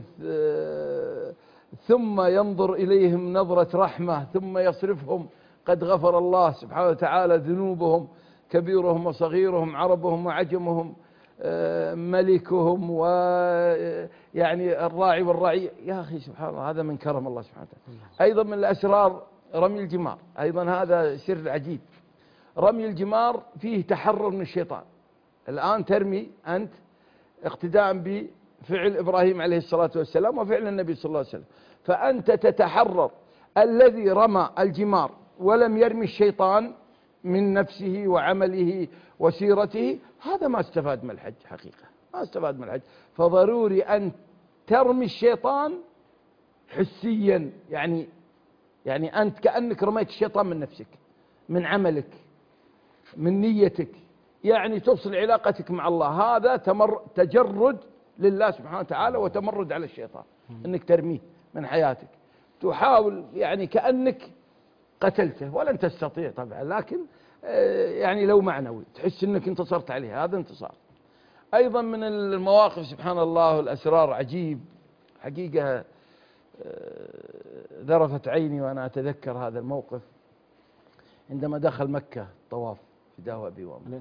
D: ثم ينظر إليهم نظرة رحمة ثم يصرفهم، قد غفر الله سبحانه وتعالى ذنوبهم كبيرهم وصغيرهم، عربهم وعجمهم، ملكهم ويعني الراعي والرعي. يا أخي سبحان الله، هذا من كرم الله سبحانه وتعالى. أيضا من الأسرار رمي الجمار، أيضا هذا سر عجيب. رمي الجمار فيه تحرر من الشيطان. الآن ترمي أنت اقتداء بفعل إبراهيم عليه الصلاة والسلام وفعل النبي صلى الله عليه وسلم، فأنت تتحرر. الذي رمى الجمار ولم يرمي الشيطان من نفسه وعمله وسيرته، هذا ما استفاد من الحج حقيقة، ما استفاد من الحج. فضروري أن ترمي الشيطان حسيا، يعني أنت كأنك رميت الشيطان من نفسك، من عملك، من نيتك، يعني توصل علاقتك مع الله. هذا تجرد لله سبحانه وتعالى وتمرد على الشيطان، أنك ترميه من حياتك. تحاول يعني كأنك قتلته، ولن تستطيع طبعا، لكن يعني لو معنوي تحس أنك انتصرت عليه، هذا انتصار. أيضا من المواقف سبحان الله والأسرار عجيب حقيقة، ذرفت عيني وأنا أتذكر هذا الموقف عندما دخل مكة طواف فداه أبي وأمي.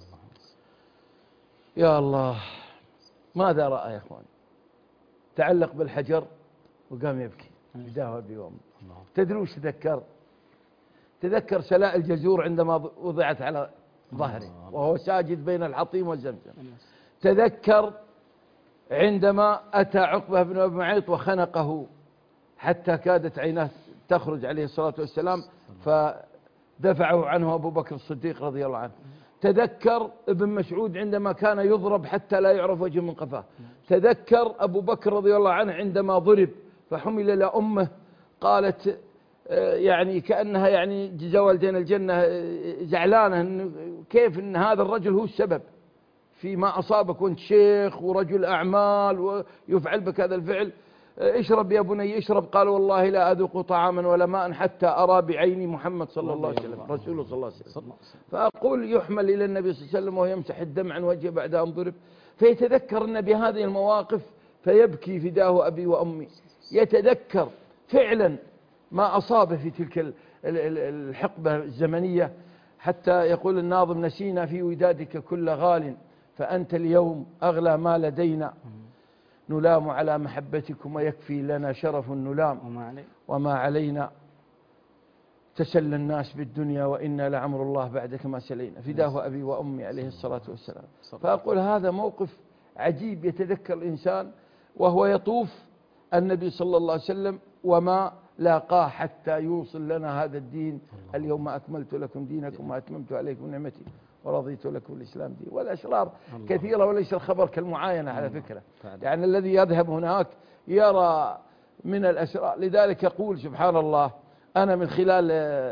D: يا الله، ماذا رأى يا أخوان؟ تعلق بالحجر وقام يبكي فداه أبي وأمي. تدري وش تذكر؟ تذكر سلاء الجزور عندما وضعت على ظهره وهو ساجد بين الحطيم والزمزم. تذكر عندما أتى عقبة بن أبي معيط وخنقه حتى كادت عيناه تخرج عليه الصلاة والسلام، فدفعه عنه أبو بكر الصديق رضي الله عنه. تذكر ابن مسعود عندما كان يضرب حتى لا يعرف وجه من قفاه. تذكر أبو بكر رضي الله عنه عندما ضرب فحمل إلى أمه، قالت يعني كأنها يعني جزا والدين الجنة، زعلانة إن كيف إن هذا الرجل هو السبب فيما أصابك وأنت شيخ ورجل أعمال ويفعل بك هذا الفعل. اشرب يا بني اشرب. قال والله لا أذوق طعاما ولا ماء حتى أرى بعيني محمد صلى الله عليه وسلم، رسوله صلى الله عليه وسلم. فأقول يحمل إلى النبي صلى الله عليه وسلم وهو يمسح الدم عن وجهه بعد أن ضرب، فيتذكر أن بهذه المواقف فيبكي فداه أبي وأمي. يتذكر فعلا ما أصابه في تلك الحقبة الزمنية، حتى يقول الناظم نسينا في ودادك كل غال فأنت اليوم أغلى ما لدينا، نلام على محبتكم ويكفي لنا شرف النلام وما علينا، تسلى الناس بالدنيا وإنا لعمر الله بعدك ما سلينا، فداه أبي وأمي عليه الصلاة والسلام. فأقول هذا موقف عجيب يتذكر الإنسان وهو يطوف النبي صلى الله عليه وسلم وما لاقاه حتى يوصل لنا هذا الدين. اليوم أكملت لكم دينكم وأتممت عليكم نعمتي ورضيت لكم الإسلام دين. والأسرار كثيرة وليس الخبر كالمعاينة على فكرة، يعني الذي يذهب هناك يرى من الأسرار. لذلك يقول سبحان الله، أنا من خلال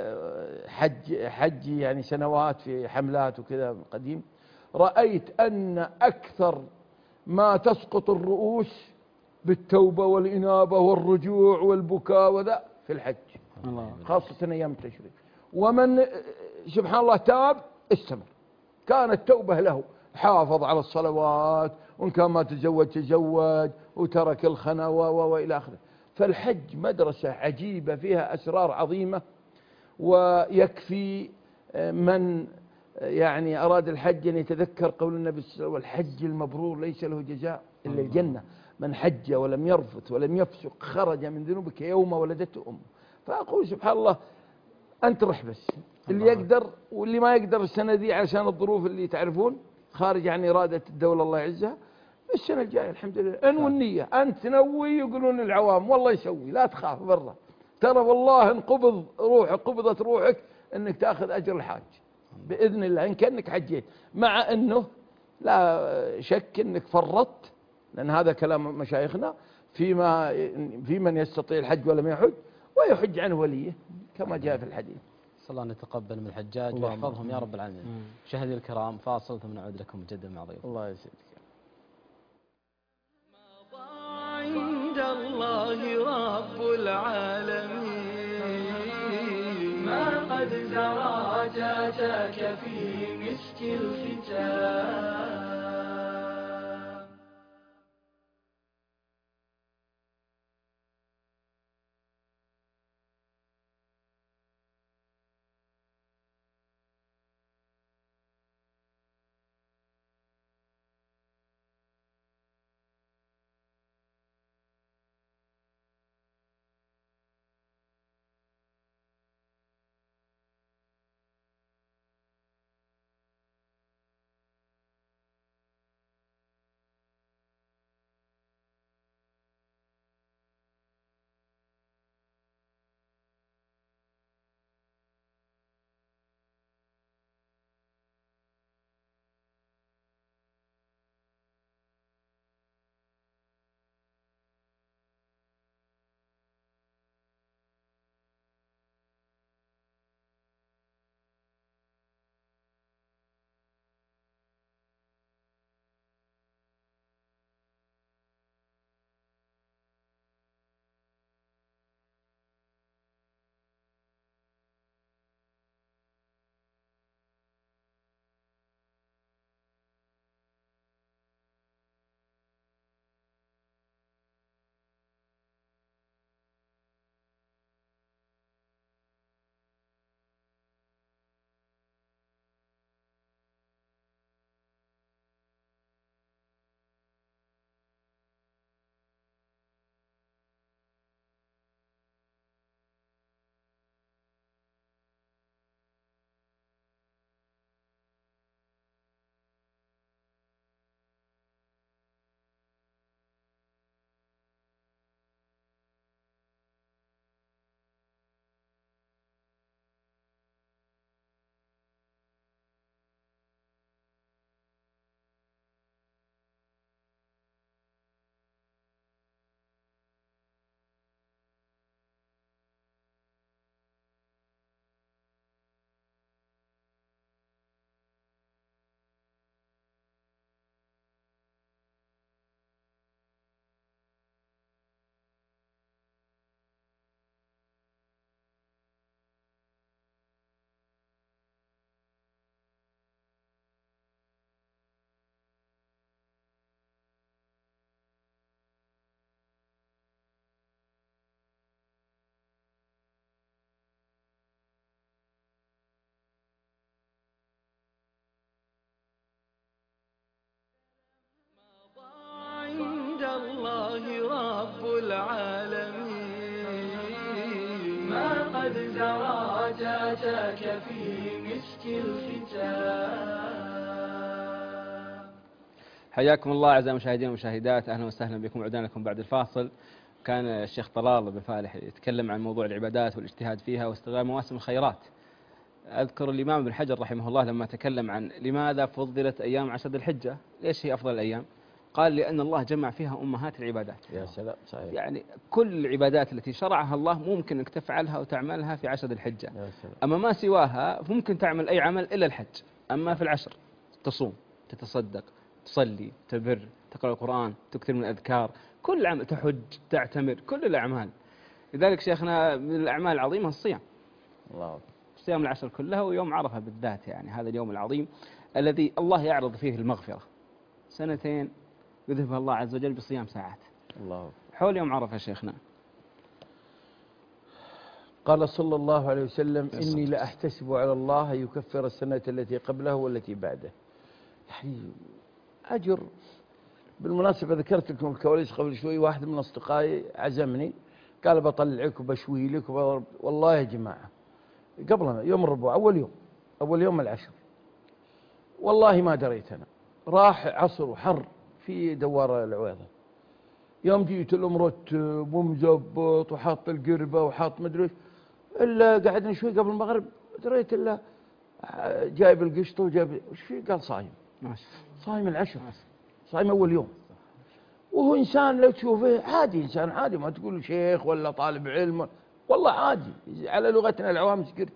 D: حجي يعني سنوات في حملات وكذا قديم، رأيت أن أكثر ما تسقط الرؤوس بالتوبة والإنابة والرجوع والبكاء وذا في الحج، خاصة أيام التشريق. ومن سبحان الله تاب استمر، كانت توبة له، حافظ على الصلوات، وإن كان ما تزوج وترك الخنا وإلى آخره. فالحج مدرسة عجيبة فيها أسرار عظيمة. ويكفي من يعني أراد الحج أن يتذكر قول النبي صلى الله عليه وسلم والحج المبرور ليس له جزاء إلا الجنة، من حج ولم يرفث ولم يفسق خرج من ذنوبك يوم ولدته أمه. فأقول سبحان الله أنت رح بس، اللي يقدر واللي ما يقدر السنة دي عشان الظروف اللي تعرفون خارج عن إرادة الدولة الله يعزها، السنة الجاية الحمد لله انوي النية، أنت تنوي يقولون العوام والله يسوي، لا تخاف برا، ترى والله إن قبضت روحك أنك تأخذ أجر الحاج بإذن الله إن كأنك حجيت، مع أنه لا شك أنك فرطت، لأن هذا كلام مشايخنا في من يستطيع الحج ولم يحج ويحج عنه وليه كما جاء في الحديث.
C: صلى الله أن يتقبل من الحجاج ويحفظهم يا رب العالمين. مشاهدينا الكرام فاصل ثم نعود لكم مجددا مع ضيوف.
D: الله يسعدك.
A: عند الله رب العالمين ما قد زرع جاتك في مسك الختام. عند الله رب العالمين ما قد زرع جاتك في مسك الختام.
B: حياكم الله أعزائي المشاهدين والمشاهدات، أهلا وسهلا بكم. عدنا لكم بعد الفاصل. كان الشيخ طلال بن فالح يتكلم عن موضوع العبادات والاجتهاد فيها واستغلال مواسم الخيرات. أذكر الإمام ابن حجر رحمه الله لما تكلم عن لماذا فضلت أيام عشر ذي الحجة، ليش هي أفضل الأيام؟ قال لأن الله جمع فيها أمهات العبادات.
D: يا سلام، صحيح.
B: يعني كل العبادات التي شرعها الله ممكن أنك تفعلها وتعملها في عشر ذي الحجة.
D: يا سلام.
B: أما ما سواها ممكن تعمل أي عمل إلا الحج. أما في العشر تصوم، تتصدق، تصلي، تبر، تقرأ القرآن، تكثر من الأذكار، كل عمل، تحج، تعتمر، كل الأعمال. لذلك شيخنا من الأعمال العظيمة الصيام.
D: الله.
B: صيام العشر كلها ويوم عرفة بالذات، يعني هذا اليوم العظيم الذي الله يعرض فيه المغفرة. سنتين يذهبها الله عز وجل بصيام ساعات.
D: الله.
B: حول يوم عرفة شيخنا.
D: قال صلى الله عليه وسلم: إني لأحتسب على الله يكفر السنة التي قبله والتي بعده. يعني أجر. بالمناسبة ذكرت لكم الكواليس قبل شوي، واحد من أصدقائي عزمني قال بطلعك وبشوي لك والله يا جماعة قبل يوم الربوع، أول يوم العشر، والله ما دريت أنا. راح عصر وحر في دوار العويضة، يوم جيت المرتب ومزبط وحاط القربة وحاط مدري ايش، إلا قعدنا شوي قبل المغرب دريت إلا جايب القشطة وجايب وش فيه، قال صايم. صايم العشر، صايم أول يوم. وهو إنسان لو تشوفه عادي، إنسان عادي، ما تقول شيخ ولا طالب علم، والله عادي على لغتنا العوام سكرتي.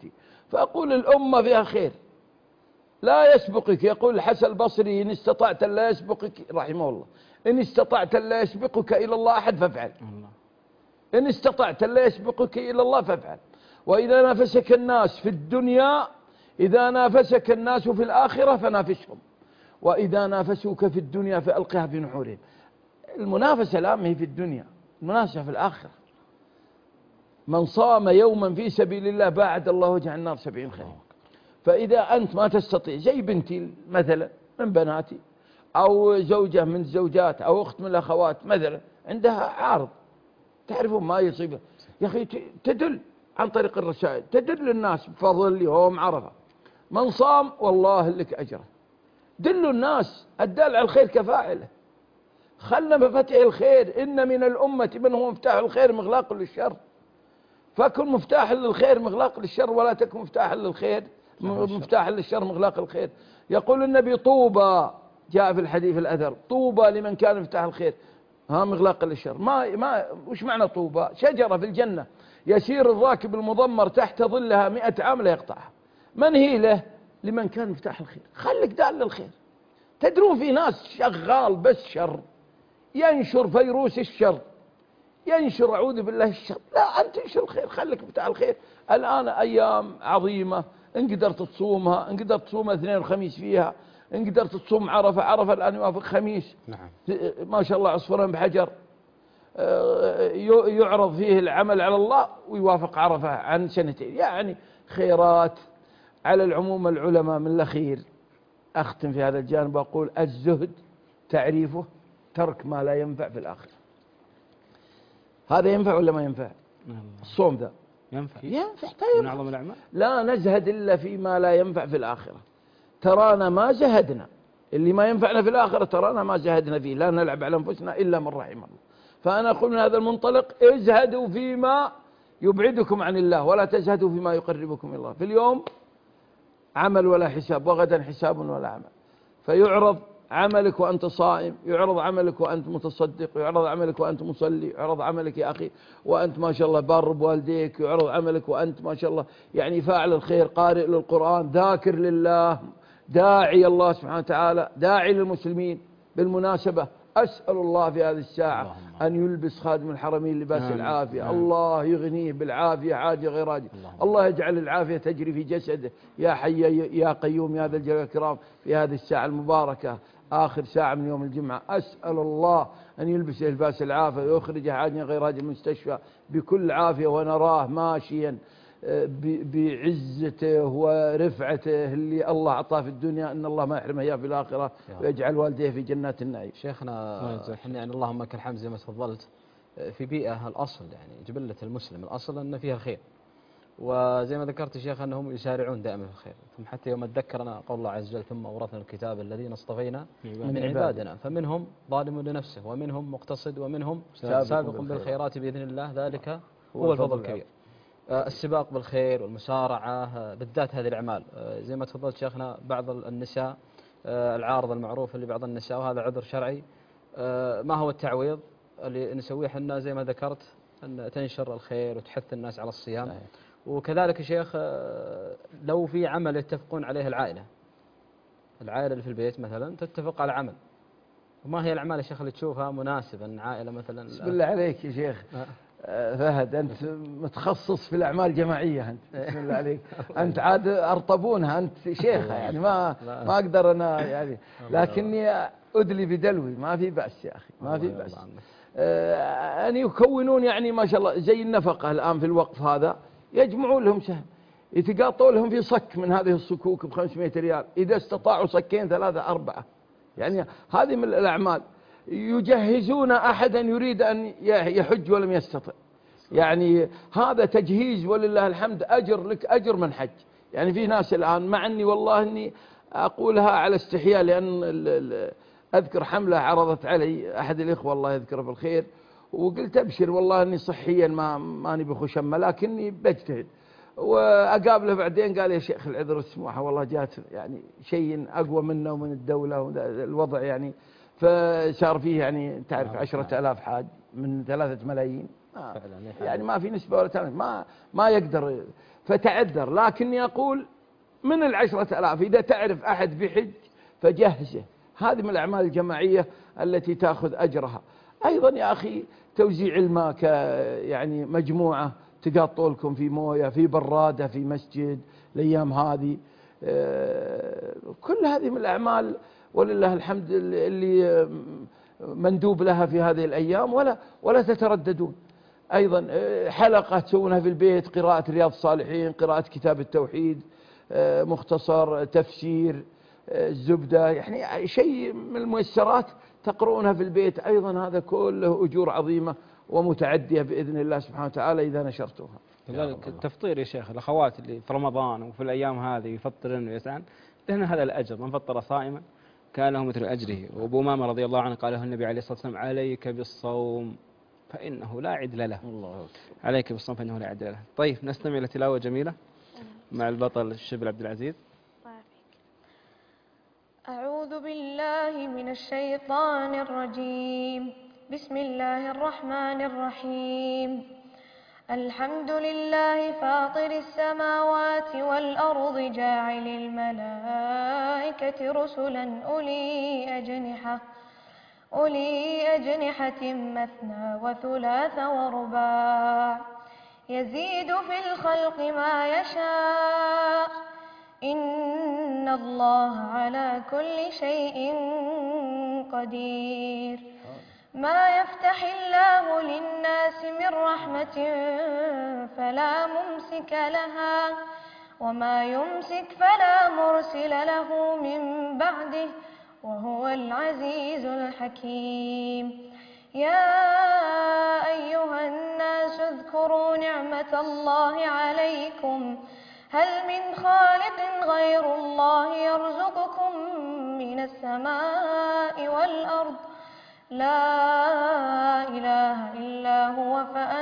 D: فأقول الأمة فيها خير لا يسبقك. يقول الحسن البصري إن استطعت لا يسبقك رحمه الله، إن استطعت لا يسبقك إلى الله أحد فافعل، إن استطعت لا يسبقك إلى الله فافعل. وإذا نافسك الناس في الدنيا، إذا نافسك الناس في الآخرة فنافسهم، وإذا نافسوك في الدنيا فألقها في نحورهم. المنافسة الآن هي في الدنيا، المنافسة في الآخرة. من صام يوما في سبيل الله باعد الله وجه النار 70 خريف. فإذا أنت ما تستطيع، زي بنتي مثلا من بناتي، أو زوجة من الزوجات، أو أخت من الأخوات مثلا عندها عارض، تعرفون ما يصيبه، يا أخي تدل عن طريق الرسائل، تدل الناس بفضل يوم عرفة. من صام والله لك أجره. دلوا الناس، الدال على الخير كفاعله. خلنا مفاتيح الخير، إن من الأمة من هو مفتاح الخير مغلاق للشر، فكن مفتاح للخير مغلاق للشر، ولا تكن مفتاح للخير مفتاح للشر مغلاق الخير. يقول النبي طوبى، جاء في الحديث الأثر، طوبى لمن كان مفتاح الخير مغلاق للشر. وش معنى طوبى؟ شجرة في الجنة يسير الراكب المضمر تحت ظلها 100 عام لا يقطعها. من هي له؟ لمن كان مفتاح الخير. خليك دال للخير. تدرون في ناس شغال بس شر، ينشر فيروس الشر، ينشر أعوذ بالله الشر. لا، أنت تنشر الخير، خليك بتاع الخير. الآن أيام عظيمة، إن قدرت تصومها، إن قدرت تصوم اثنين وخميس فيها، إن قدرت تصوم عرفة. عرفة الآن يوافق خميس.
C: نعم.
D: ما شاء الله عصفورين بحجر، يعرض فيه العمل على الله ويوافق عرفة عن سنتين، يعني خيرات. على العموم العلماء من الأخير أختم في هذا الجانب وأقول الزهد تعريفه ترك ما لا ينفع في الآخرة. هذا ينفع ولا ما ينفع؟ الصوم ذا
B: ينفع
D: طيب.
B: من أعظم الأعمال.
D: لا نزهد إلا فيما لا ينفع في الآخرة. ترانا ما زهدنا، اللي ما ينفعنا في الآخرة ترانا ما زهدنا فيه، لا نلعب على أنفسنا إلا من رحم الله. فأنا أقول من هذا المنطلق ازهدوا فيما يبعدكم عن الله، ولا تزهدوا فيما يقربكم إلى الله. في اليوم عمل ولا حساب، وغدا حساب ولا عمل. فيعرض عملك وأنت صائم، يعرض عملك وأنت متصدق، يعرض عملك وأنت مصلي، يعرض عملك يا أخي وأنت ما شاء الله بار بوالديك، يعرض عملك وأنت ما شاء الله يعني فاعل الخير، قارئ للقرآن، ذاكر لله، داعي الله سبحانه وتعالى، داعي للمسلمين. بالمناسبة أسأل الله في هذه الساعة أن يلبس خادم الحرمين لباس العافية. الله يغنيه بالعافية عاجل غير عاجل. الله يجعل العافية تجري في جسده. يا حي يا قيوم يا ذا الجلال والإكرام، في هذه الساعة المباركة آخر ساعة من يوم الجمعة، أسأل الله أن يلبسه لباس العافية ويخرجه عاجلا غير عاجل المستشفى بكل عافية، ونراه ماشيا بعزته ورفعته اللي الله أعطاه في الدنيا، أن الله ما يحرمه إياه في الآخرة، ويجعل والديه في جنات النعيم.
C: شيخنا احنا يعني اللهم لك الحمد زي ما تفضلت، في بيئة الأصل يعني جبلة المسلم الأصل أن فيها خير، وزي ما ذكرت يا شيخ أنهم يسارعون دائما في الخير. ثم حتى يوم أتذكر أنا قول الله عز وجل ثم أورثنا الكتاب الذين اصطفينا من عبادنا فمنهم ظالم لنفسه ومنهم مقتصد ومنهم سابق بالخيرات بإذن الله، ذلك هو الفضل الكبير. السباق بالخير والمسارعة بالذات هذه الأعمال، زي ما تفضلت شيخنا بعض النساء العارض المعروف اللي بعض النساء، وهذا عذر شرعي، ما هو التعويض اللي نسويه حنا زي ما ذكرت أن تنشر الخير وتحث الناس على الصيام. وكذلك يا شيخ لو في عمل يتفقون عليه العائلة اللي في البيت مثلا تتفق على عمل، وما هي الأعمال يا شيخ اللي تشوفها مناسبة أن عائلة مثلا؟
D: بسم الله عليك يا شيخ فهد، أنت متخصص في الأعمال الجماعية أنت، بسم الله عليك. أنت عاد أرطبونها، أنت شيخة يعني ما أقدر أنا يعني، لكني أدلي بدلوي، ما في بأس يا أخي، ما في بأس. أن يكونون يعني ما شاء الله زي النفقة الآن في الوقف هذا، يجمعون لهم سهم، يتقاطوا لهم في صك من هذه الصكوك ب500 ريال، إذا استطاعوا صكين 3 4، يعني هذه من الأعمال. يجهزون أحدا يريد أن يحج ولم يستطع، يعني هذا تجهيز ولله الحمد، أجر لك أجر من حج. يعني في ناس الآن، مع أني والله أني أقولها على استحياء، لأن أذكر حملة عرضت علي أحد الإخوة الله يذكره بالخير، وقلت أبشر والله أني صحيا ماني بخشمة، لكني بجتهد. وأقابله بعدين قال يا شيخ العذر والسموحة، والله جات يعني شيء أقوى منا ومن الدولة الوضع يعني، فصار فيه يعني تعرف 10,000 حاج من 3 ملايين، يعني ما في نسبة ولا تعرف ما يقدر. فتعذر. لكني أقول من 10,000 إذا تعرف أحد بحج فجهزه، هذه من الأعمال الجماعية التي تأخذ أجرها. أيضا يا أخي توزيع الماء، يعني مجموعة تقاطوا لكم في موية، في برادة، في مسجد الأيام هذه، كل هذه من الأعمال ولله الحمد اللي مندوب لها في هذه الأيام، ولا تترددون. أيضا حلقة تسوونها في البيت، قراءة رياض الصالحين، قراءة كتاب التوحيد، مختصر، تفسير، الزبدة، يعني شيء من الميسرات تقرؤونها في البيت. أيضا هذا كله أجور عظيمة ومتعدية بإذن الله سبحانه وتعالى إذا نشرتوها.
B: كذلك التفطير يا شيخ، الأخوات اللي في رمضان وفي الأيام هذه يفطرن ويسعن لهن هذا الأجر، من فطر صائما كان له مثل أجره. وأبو أمامة رضي الله عنه قال له النبي عليه الصلاة والسلام: عليك بالصوم فإنه لا عدل له.
D: الله.
B: عليك بالصوم فإنه لا عدل له. طيب نستمع إلى تلاوة جميلة مع البطل الشبل عبد العزيز.
E: أعوذ بالله من الشيطان الرجيم. بسم الله الرحمن الرحيم. الحمد لله فاطر السماوات والأرض جاعل الملائكة رسلا أولي أجنحة مثنى وثلاث ورباع يزيد في الخلق ما يشاء إن الله على كل شيء قدير. ما يفتح الله للناس من رحمة فلا ممسك لها وما يمسك فلا مرسل له من بعده وهو العزيز الحكيم. يا أيها الناس اذكروا نعمة الله عليكم هل من خالق غير الله يرزقكم من السماء والأرض لا إله إلا هو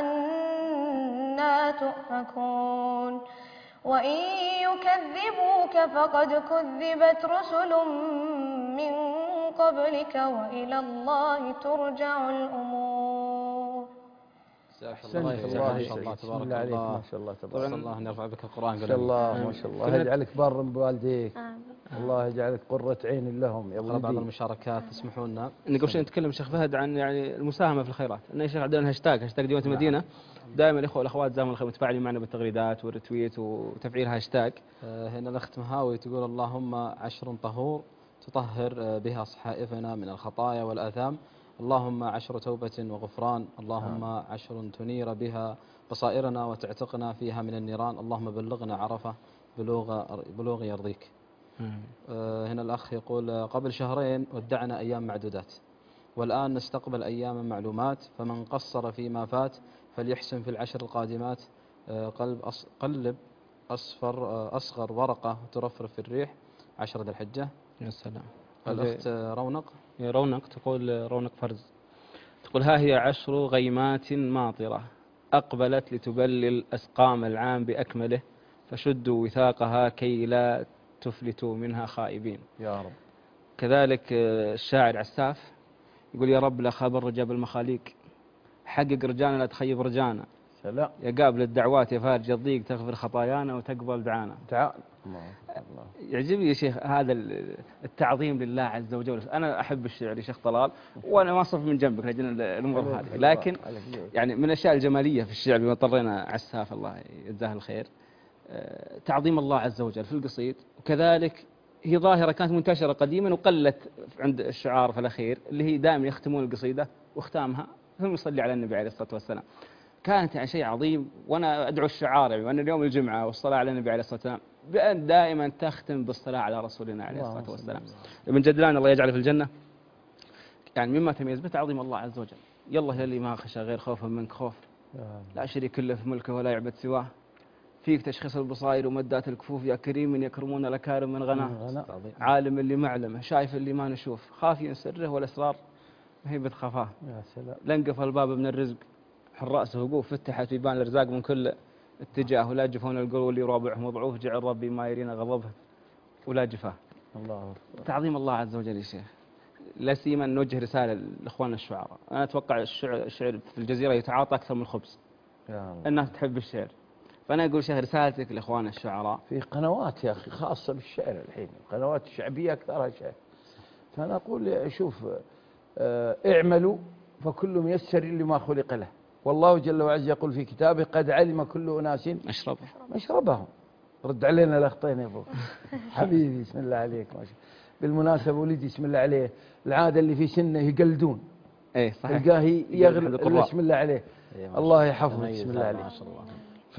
E: فأنى تؤفكون. وإن يكذبوك فقد كذبت رسل من قبلك وإلى الله ترجع الأمور.
C: الله تبارك الله.
D: ما شاء الله تبارك
C: الله أن يرفع بك القرآن.
D: ما شاء الله ما شاء الله، يجعلك بار بوالديك، الله يجعلك قرة عين لهم يا ولدي.
C: بعض المشاركات تسمحون لنا
B: إن قبل شيء نتكلم شيخ فهد عن يعني المساهمة في الخيرات. إن يا شيخ عندنا هاشتاج ديوانية المدينة، دائما الإخوة والأخوات جزاهم الله خير متفاعلين معنا بالتغريدات والريتويت وتفعيل هاشتاج.
C: هنا الأخت مهاوي تقول: اللهم 10 طهور تطهر بها صحائفنا من الخطايا والآثام، اللهم 10 توبة وغفران، اللهم 10 تنير بها بصائرنا وتعتقنا فيها من النيران، اللهم بلغنا عرفة بلوغ يرضيك. هنا الأخ يقول: قبل شهرين ودعنا أيام معدودات والآن نستقبل أيام معلومات، فمن قصر فيما فات فليحسن في العشر القادمات. قلب أصغر ورقة ترفرف في الريح 10 ذي الحجة.
B: يا سلام.
C: الأخت
B: رونق تقول، رونق فرز تقول: ها هي 10 غيمات ماطرة أقبلت لتبلل أسقام العام بأكمله، فشدوا وثاقها كي لا تفلتوا منها خائبين.
D: يا رب.
B: كذلك الشاعر عساف يقول: يا رب لا خاب الرجاء بالمخاليق، حقق رجانا لا تخيب رجانا،
D: سلام.
B: يا قابل الدعوات يا فارج الضيق، تغفر خطايانا وتقبل دعانا.
D: تعال.
B: يعجبني يا شيخ هذا التعظيم لله عز وجل. أنا أحب الشعر يا شيخ طلال، وأنا ما أصف من جنبك لأجل الأمور هذه، لكن يعني من الأشياء الجمالية في الشعر بما اضطرينا عساف الله يجزاه الخير تعظيم الله عز وجل في القصيد. وكذلك هي ظاهرة كانت منتشرة قديما وقلت عند الشعار في الأخير، اللي هي دائما يختمون القصيدة واختامها ثم يصلي على النبي عليه الصلاة والسلام. كانت يعني شيء عظيم، وأنا أدعو الشعار يعني وأن اليوم الجمعة والصلاة على النبي عليه الصلاة والسلام بأن دائما تختم بالصلاة على رسولنا عليه الصلاة والسلام. ابن جدلان الله يجعله في الجنة يعني مما تميز به تعظيم الله عز وجل. يلا اللي ما خشى غير خوفا منك خوف، لا شريك له في ملكه ولا يعبد سواه، فيك تشخيص البصائر ومدات الكفوف، يا كريم من يكرمون الأكارم من غناه، عالم اللي معلمه، شايف اللي ما نشوف، خافي سره والأسرار ما هي بتخافاه.
D: يا سلام.
B: لنقف الباب من الرزق حراس وقوف، فتحت بيبان الارزاق من كل اتجاه، ولا جفون القلوب اللي رابعهم ضعوف، جعل ربي ما يرينا غضبه ولا جفاه.
D: الله.
B: تعظيم الله عز وجل يا شيخ. لا سيما نوجه رساله لاخواننا الشعراء. انا اتوقع الشعر في الجزيره يتعاطى اكثر من الخبز.
D: يا الله.
B: الناس تحب الشعر، فأنا أقول شيخ رسالتك لإخوان الشعراء.
D: في قنوات يا أخي خاصة بالشعر الحين، قنوات الشعبية أكثرها شعر. فأنا أقول شوف، اعملوا فكل ميسر لما خلق له، والله جل وعز يقول في كتابه قد علم كل أناس مشربهم. رد علينا الأخطين يا أبو حبيبي، بسم الله عليك. ما شاء بالمناسبة ولدي بسم الله عليه العادة اللي في سنه يقلدون.
B: ايه صحيح.
D: تلقاه يغلب بسم الله عليه. الله يحفظه بسم الله عليه. ف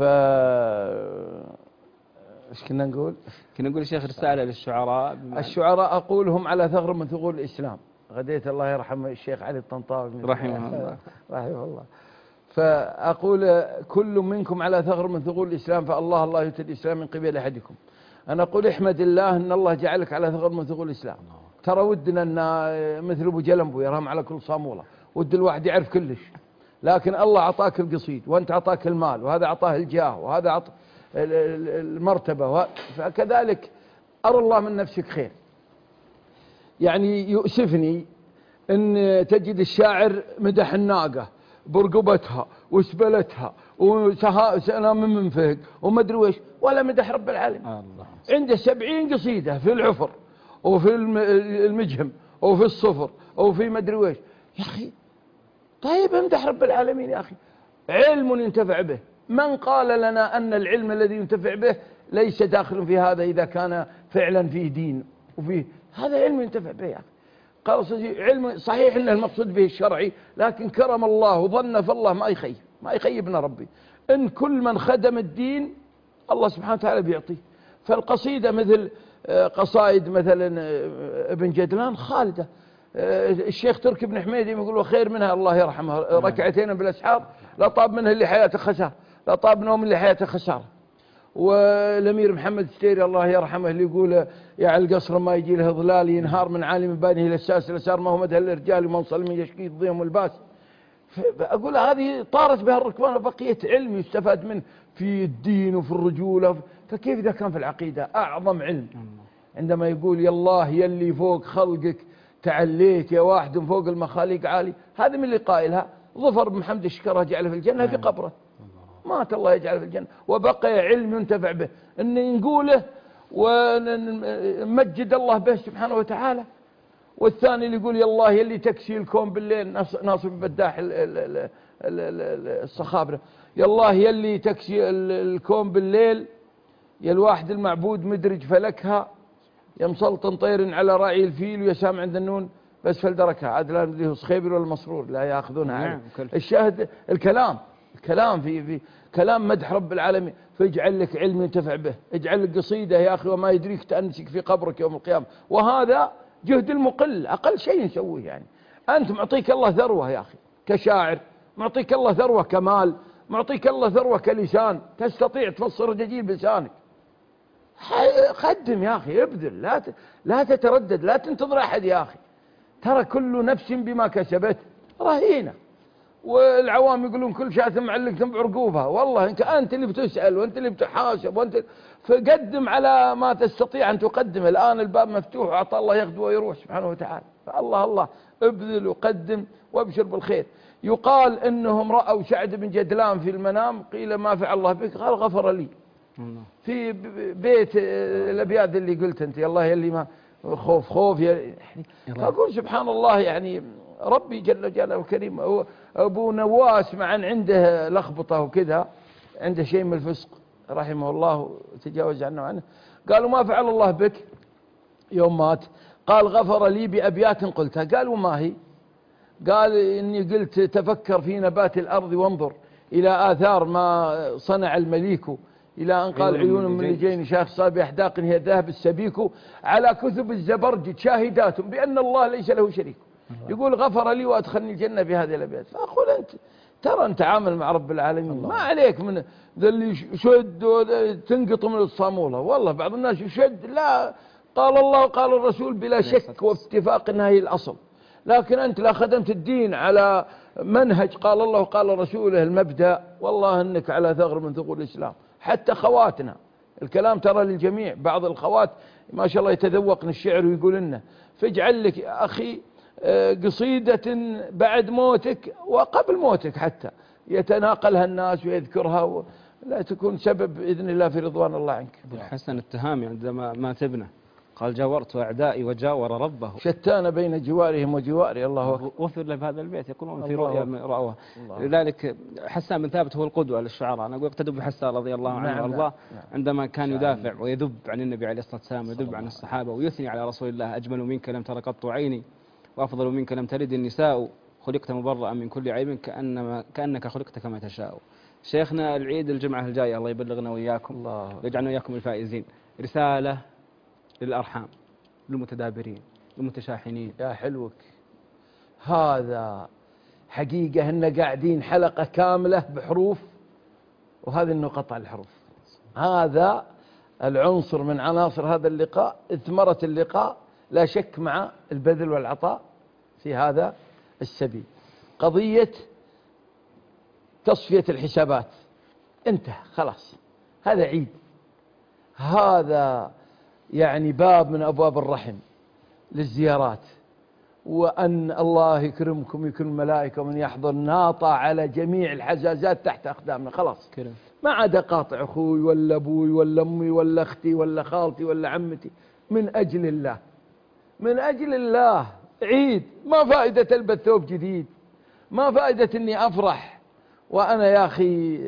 D: ايش كنا نقول؟
B: كنا نقول شيخ رسالة للشعراء.
D: الشعراء أقول هم على ثغر من ثغور الإسلام. غديت الله يرحم الشيخ علي الطنطاوي
B: رحمه الله.
D: رحمه الله. فأقول كل منكم على ثغر من ثغور الإسلام، فالله الله يؤتي الإسلام من قبل أحدكم. أنا أقول احمد الله أن الله جعلك على ثغر من ثغور الإسلام. ترى ودنا أن مثل أبو جلنبو يرهم على كل صامولة، ود الواحد يعرف كلش، لكن الله أعطاك القصيد وأنت أعطاك المال، وهذا أعطاه الجاه، وهذا أعطاه المرتبة، فكذلك أرى الله من نفسك خير. يعني يؤسفني أن تجد الشاعر مدح الناقة برقبتها وسبلتها وسنام من فوق وما ادري ويش، ولا مدح رب العالمين. عنده 70 قصيدة في العفر وفي المجهم وفي الصفر وفي ما ادري ويش. يا أخي طيب امدح رب العالمين يا أخي. علم ينتفع به، من قال لنا أن العلم الذي ينتفع به ليس داخل في هذا إذا كان فعلا فيه دين وفيه هذا علم ينتفع به يا أخي. قال علم صحيح أن المقصود به الشرعي، لكن كرم الله وظن فالله ما يخيبنا ربي. إن كل من خدم الدين الله سبحانه وتعالى بيعطيه. فالقصيدة مثل قصائد مثلا ابن جدلان خالدة. الشيخ تركي بن حميدي يقول خير منها الله يرحمه ركعتين بالأسحار لا طاب منها اللي حياته خسارة، لا طاب نوم اللي حياته خسارة. والأمير محمد ستيري الله يرحمه اللي يقول يا القصر ما يجي له ظلال ينهار من عالم بانه إلى الساس الأسار ما هو مدها الرجال ومنصل من يشكي الضيم والباس. أقول هذه طارت بها الركبان وبقية علم يستفاد منه في الدين وفي الرجولة. فكيف إذا كان في العقيدة أعظم علم عندما يقول يا الله يلي فوق خلقك تعليت يا واحد فوق المخاليق عالي. هذا من اللي قائلها ظفر بن محمد الشكره جعله في الجنة في قبره، مات الله يجعله في الجنة وبقي علم ينتفع به أن نقوله ونمجد الله به سبحانه وتعالى. والثاني اللي يقول يا الله يلي تكسي الكون بالليل، ناصر بن بداح الصخابرة، يا الله يلي تكسي الكون بالليل يا الواحد المعبود مدرج فلكها يا مسلطن طير على راعي الفيل ويا سام عند النون بس فلدركها عاد لا ندري هو صخيبر ولا المسرور لا ياخذونها. الشاهد الكلام في كلام مدح رب العالمين. فاجعل لك علم ينتفع به، اجعل لك قصيدة يا أخي وما يدريك تأنسك في قبرك يوم القيامة. وهذا جهد المقل، أقل شيء نسويه. يعني أنت معطيك الله ثروة يا أخي كشاعر، معطيك الله ثروة كمال، معطيك الله ثروة كلسان، تستطيع تفسر الجديد بلسانك. قدم يا أخي، ابذل، لا تتردد، لا تنتظر أحد يا أخي. ترى كل نفس بما كسبت رهينة. والعوام يقولون كل شاة معلقة بعرقوبها، والله أنت اللي بتسأل وأنت اللي بتحاسب وأنت. فقدم على ما تستطيع أن تقدم. الآن الباب مفتوح وعطى الله ياخذ ويروح سبحانه وتعالى. فالله ابذل وقدم وابشر بالخير. يقال إنهم رأوا سعد بن جدلان في المنام، قيل ما فعل الله بك؟ قال غفر لي. في بيت الأبيات اللي قلت أنت يا الله يلي ما خوف يعني. أقول سبحان الله يعني ربي جل جلاله وكريم. أبو نواس مع أن عنده لخبطة وكذا، عنده شيء من الفسق رحمه الله تجاوز عنه. قالوا ما فعل الله بك يوم مات؟ قال غفر لي بأبيات قلتها. قالوا ما هي؟ قال إني قلت تفكر في نبات الأرض وانظر إلى آثار ما صنع المليك، إلى أن قال عيون من لجين شاخ صاب أحداق هي ذهب السبيك على كثب الزبرجد شاهدات بأن الله ليس له شريك. يقول غفر لي وأدخلني الجنة بهذه الأبيات. فأقول أنت ترى أنت عامل مع رب العالمين، ما عليك من ذا اللي يشد تنقط من الصامولة. والله بعض الناس يشد، لا، قال الله وقال الرسول بلا شك واتفاق أنها هي الأصل. لكن أنت لا خدمت الدين على منهج قال الله وقال رسوله المبدأ، والله أنك على ثغر من ثغور الإسلام. حتى خواتنا الكلام ترى للجميع، بعض الخوات ما شاء الله يتذوقن الشعر ويقول لنا فاجعل لك أخي قصيدة بعد موتك وقبل موتك حتى يتناقلها الناس ويذكرها لا تكون سبب بإذن الله في رضوان الله عنك.
B: حسن التهامي عندما مات ابنه قال جاورت أعدائي وجاور ربه.
D: شتان بين جوارهم وجواري. الله أكبر.
B: وفر له بهذا البيت يقولون في رؤيا رأوها. لذلك حسان بن ثابت هو القدوة للشعراء. أنا أقول اقتدوا بحسان رضي الله عنه وأرضاه عندما كان يدافع ويذب عن النبي عليه الصلاة والسلام ويذب عن الصحابة ويثني على رسول الله: أجمل منك لم تر قط عيني وأفضل منك لم تلد النساء، خلقت مبرأ من كل عيب كأنك خلقت كما تشاء. شيخنا العيد الجمعة الجاية الله يبلغنا وإياكم ويجعلنا وإياكم الفائزين. رسالة للأرحام، للمتدابرين، للمتشاحنين.
D: يا حلوك، هذا حقيقة أن قاعدين حلقة كاملة بحروف، وهذه النقط على الحروف. هذا العنصر من عناصر هذا اللقاء، ثمرة اللقاء لا شك مع البذل والعطاء في هذا السبيل. قضية تصفية الحسابات انتهى خلاص، هذا عيد، هذا يعني باب من أبواب الرحم للزيارات، وأن الله يكرمكم ويكرم الملائكة ومن يحضر ناطع على جميع الحزازات تحت أقدامنا خلاص، ما عدا قاطع أخوي ولا أبوي ولا أمي ولا أختي ولا خالتي ولا عمتي. من أجل الله، من أجل الله عيد. ما فائدة ألبس ثوب جديد، ما فائدة أني أفرح وأنا يا أخي